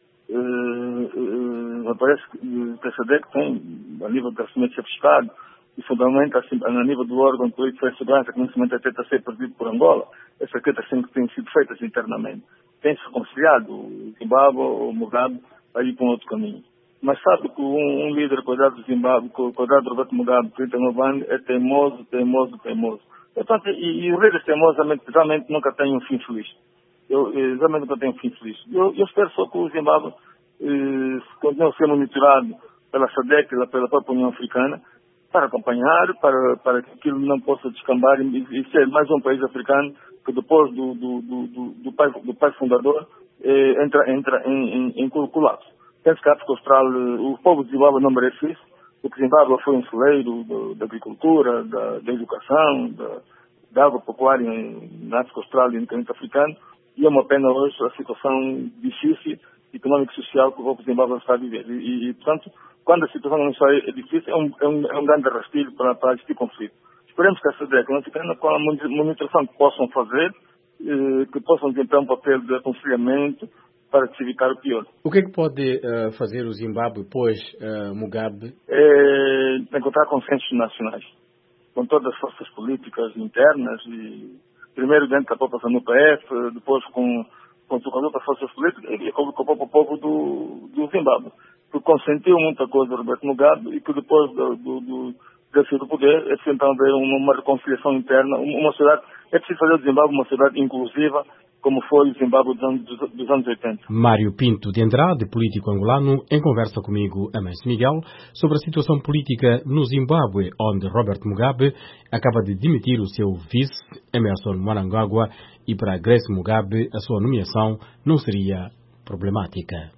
uh, uh, parece que a SADC tem, a nível do Assemblea de Estado, e fundamentalmente a nível do órgão político de segurança, que nesse momento até está a ser perdido por Angola, essa coisa sempre tem sido feita internamente. Tem-se reconciliado o Zimbábue, o Mugabe, aí para um outro caminho. Mas sabe que um, um líder cuidado do Zimbábue, cuidado do Roberto Mugabe, trinta e nove anos, é teimoso, teimoso, teimoso. Portanto, e, e os líderes teimosos realmente, realmente nunca têm um fim feliz. Eu, eu realmente nunca tenho um fim feliz. Eu, eu espero só que o Zimbábue eh, continue a ser monitorado pela SADC, pela, pela própria União Africana, para acompanhar, para, para que aquilo não possa descambar e, e ser mais um país africano que depois do, do, do, do, do, pai, do pai fundador eh, entra, entra em, em, em colapso. Penso que a África Austral, o povo de Zimbábue não merece isso, porque Zimbábue foi um celeiro da, da agricultura, da, da educação, da, da água pecuária na África Austral e no continente africano, E é uma pena hoje a situação difícil, económica e social que o povo Zimbábue está a viver. E, e, portanto, quando a situação não está é difícil, é um, é um, é um grande rastilho para, para este conflito. Esperemos que a C D E C, com a monitoração que possam fazer, eh, que possam desempenhar um papel de aconselhamento para se evitar o pior. O que é que pode uh, fazer o Zimbábue pós uh, Mugabe? É encontrar consensos nacionais, com todas as forças políticas internas, e primeiro dentro da própria ZANU P F, depois com, com as outras forças políticas e com, com o próprio povo do, do Zimbábue, que consentiu muita coisa do Roberto Mugabe e que depois do, do, do, desse do poder é preciso então haver uma, uma reconciliação interna, uma sociedade, é preciso fazer do Zimbábue uma sociedade inclusiva, como foi o Zimbábue dos anos, dos anos oitenta. Mário Pinto de Andrade, político angolano, em conversa comigo, Amâncio Miguel, sobre a situação política no Zimbábue, onde Robert Mugabe acaba de demitir o seu vice, Emmerson Mnangagwa, e para Grace Mugabe a sua nomeação não seria problemática.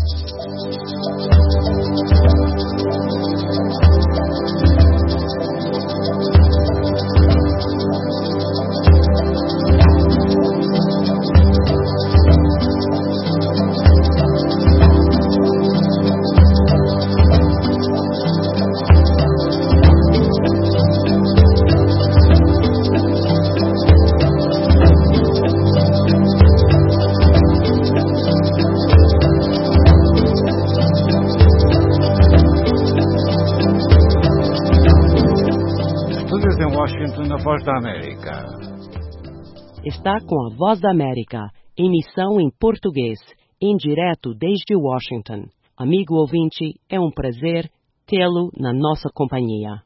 Na Voz da América. Está com a Voz da América, emissão em português, em direto desde Washington. Amigo ouvinte, é um prazer tê-lo na nossa companhia.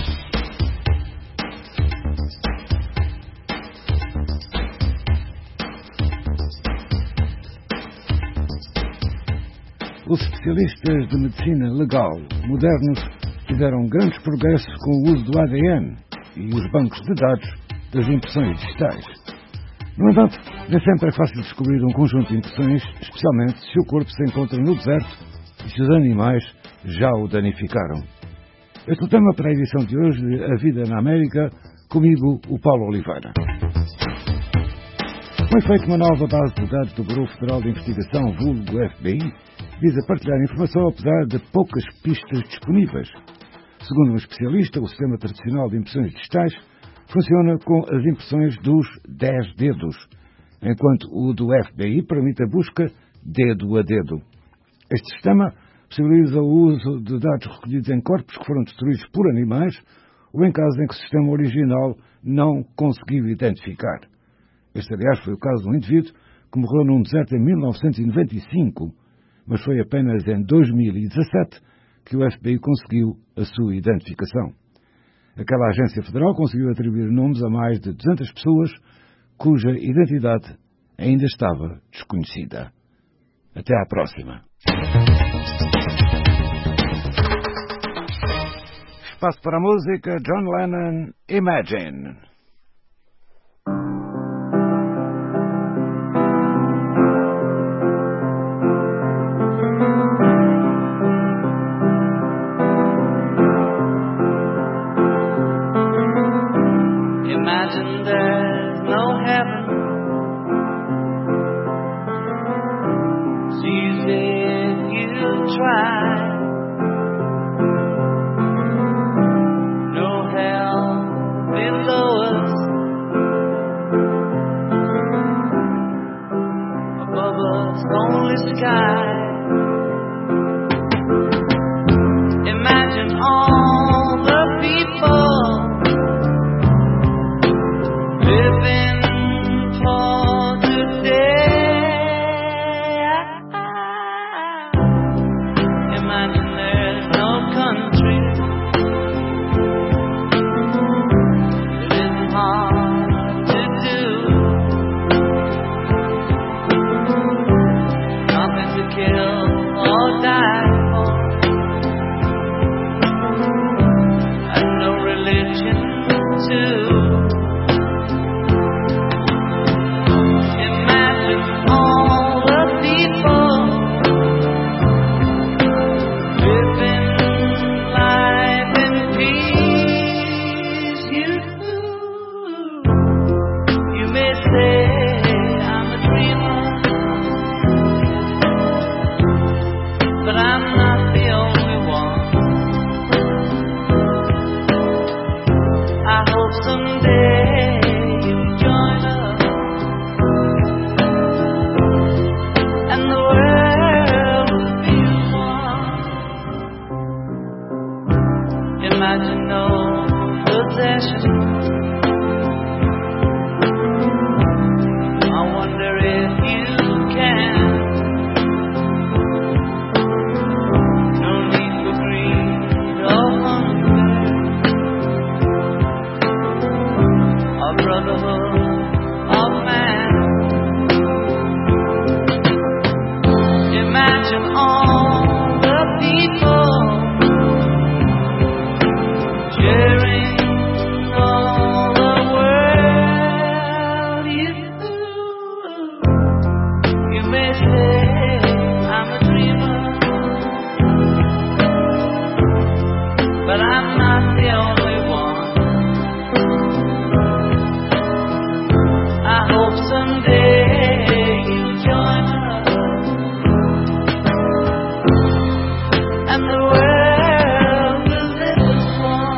Os especialistas de medicina legal modernos fizeram grandes progressos com o uso do A D N e os bancos de dados das impressões digitais. No entanto, nem sempre é fácil descobrir um conjunto de impressões, especialmente se o corpo se encontra no deserto e se os animais já o danificaram. Este é o tema para a edição de hoje de A Vida na América, comigo, o Paulo Oliveira. Foi feita uma nova base de dados do Bureau Federal de Investigação, vulgo F B I, visa partilhar informação apesar de poucas pistas disponíveis. Segundo um especialista, o sistema tradicional de impressões digitais funciona com as impressões dos dez dedos, enquanto o do F B I permite a busca dedo a dedo. Este sistema possibilita o uso de dados recolhidos em corpos que foram destruídos por animais ou em casos em que o sistema original não conseguiu identificar. Este, aliás, foi o caso de um indivíduo que morreu num deserto em mil novecentos e noventa e cinco, mas foi apenas em dois mil e dezassete que o F B I conseguiu a sua identificação. Aquela agência federal conseguiu atribuir nomes a mais de duzentas pessoas cuja identidade ainda estava desconhecida. Até à próxima. Espaço para a música, John Lennon, Imagine. brotherhood of man. Imagine all the people sharing all the world. You, you may say I'm a dreamer, but I'm not the only one. I hope someday you'll join us, and the world will live as one.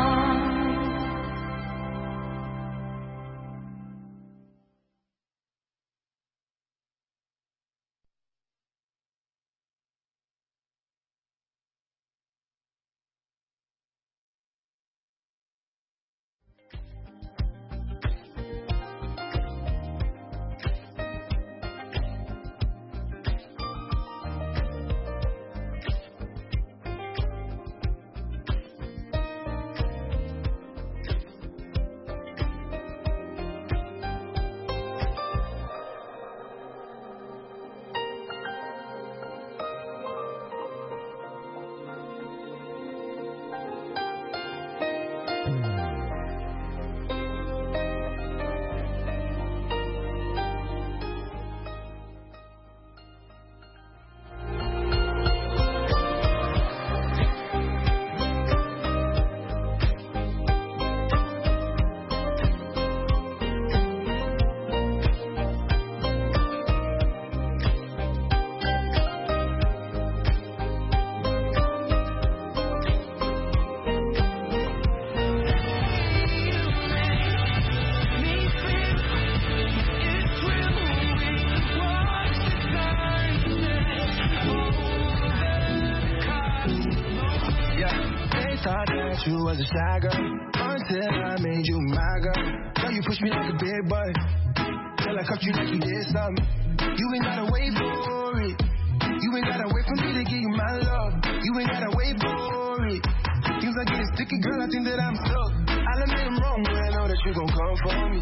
You was a shy girl until I made you my girl. Now you push me like a big boy till I cuffed you like you did something. You ain't gotta wait for it. You ain't gotta wait for me to give you my love. You ain't gotta wait for it. Things are getting sticky, girl. I think that I'm stuck. I'll admit I'm wrong, but I know that you gon' come for me.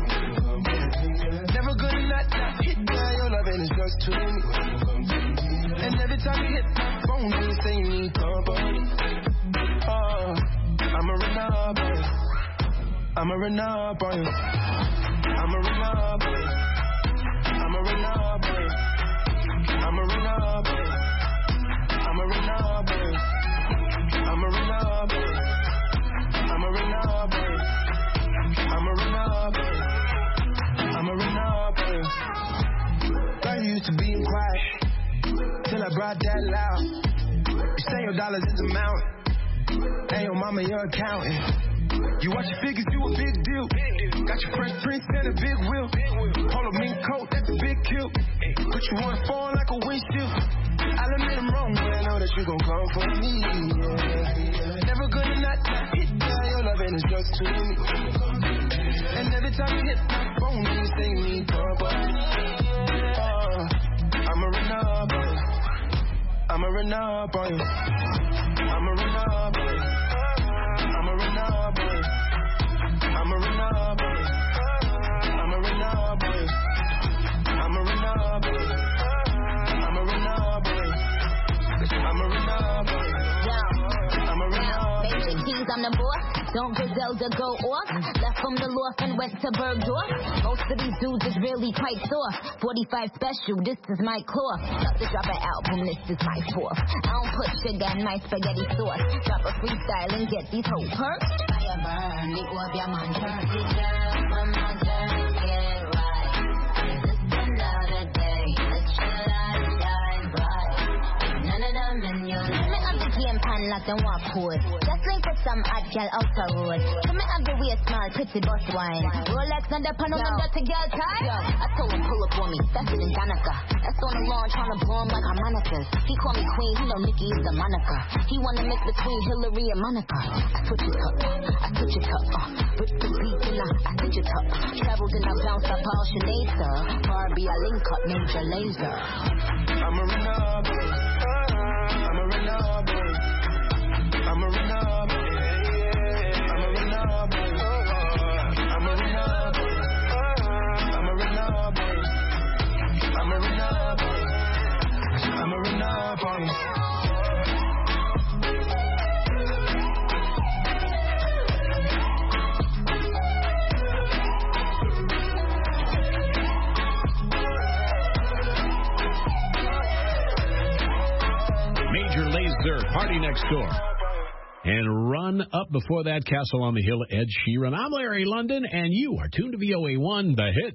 Never gonna not, not hit down your love and it's just to me. And every time you hit my phone, you say you need company. Oh. I'm a run up on you. I'm a run up on you. I'm a run up on you. I'm a run up on you. I'm a run up on you. I'm a run up on you. I'm a run up on you. I'm a run up on you. I'm a run up on you. I'm a run up on you. Girl, you used to being quiet till I brought that loud. You say your dollars is a mountain. Hey, your mama, your accountant. You watch your figures, you a big deal. Got your Fresh Prince and a big wheel. Polo mink coat, that's a big kill. Put you on the phone like a windshield. I'll admit I'm wrong, but I know that you gon' come for me. Yeah. Never gonna not hit down your love and it's just to me. And every time you hit my phone, you say you need company. Uh, I'ma run up on you. I'ma run up on you. I'ma run up on you. I'ma run up on you. I'ma run up on you. I'ma run up on you. I'ma run up on you. I'ma run up on you. I'ma run up on you. I'ma run up on you. Kings, I'm the boss. Don't Griselda go off. Left from the loft and west to Bergdorf. Most of these dudes is really quite soft. forty-five special, this is my cloth. About to drop an album, this is my fourth. I don't put sugar in my spaghetti sauce. Drop a freestyle and get these whole perks. Fire burn, it will be a man. Turn it down, I'm not gonna get right. This is another day. Let your light shine bright. None of them in your life. Come up the game pan like them want pose. Just like for some odd girl out the road. Come up the way small, pretty bus wine. Rolex on the panel and dirty girl tie. I told him pull up on me, faster than Danica. That's on the lawn trying to blow him like harmonicas. He call me queen, he know Nicki is the moniker. He wanna mix between Hillary and Monica. I switch it up, I switch it up. Uh, rip the beat and I, I switch it up. Traveled and I bounced up all Sinead, sir. Barbie, I link up, Major Lazer. I'm a run up, I'm a run up, I'm a run up, I'm a run up, I'm a run up, Weezer, Party Next Door. And Run Up before that, Castle on the Hill, Ed Sheeran. I'm Larry London, and you are tuned to V O A one, The Hits.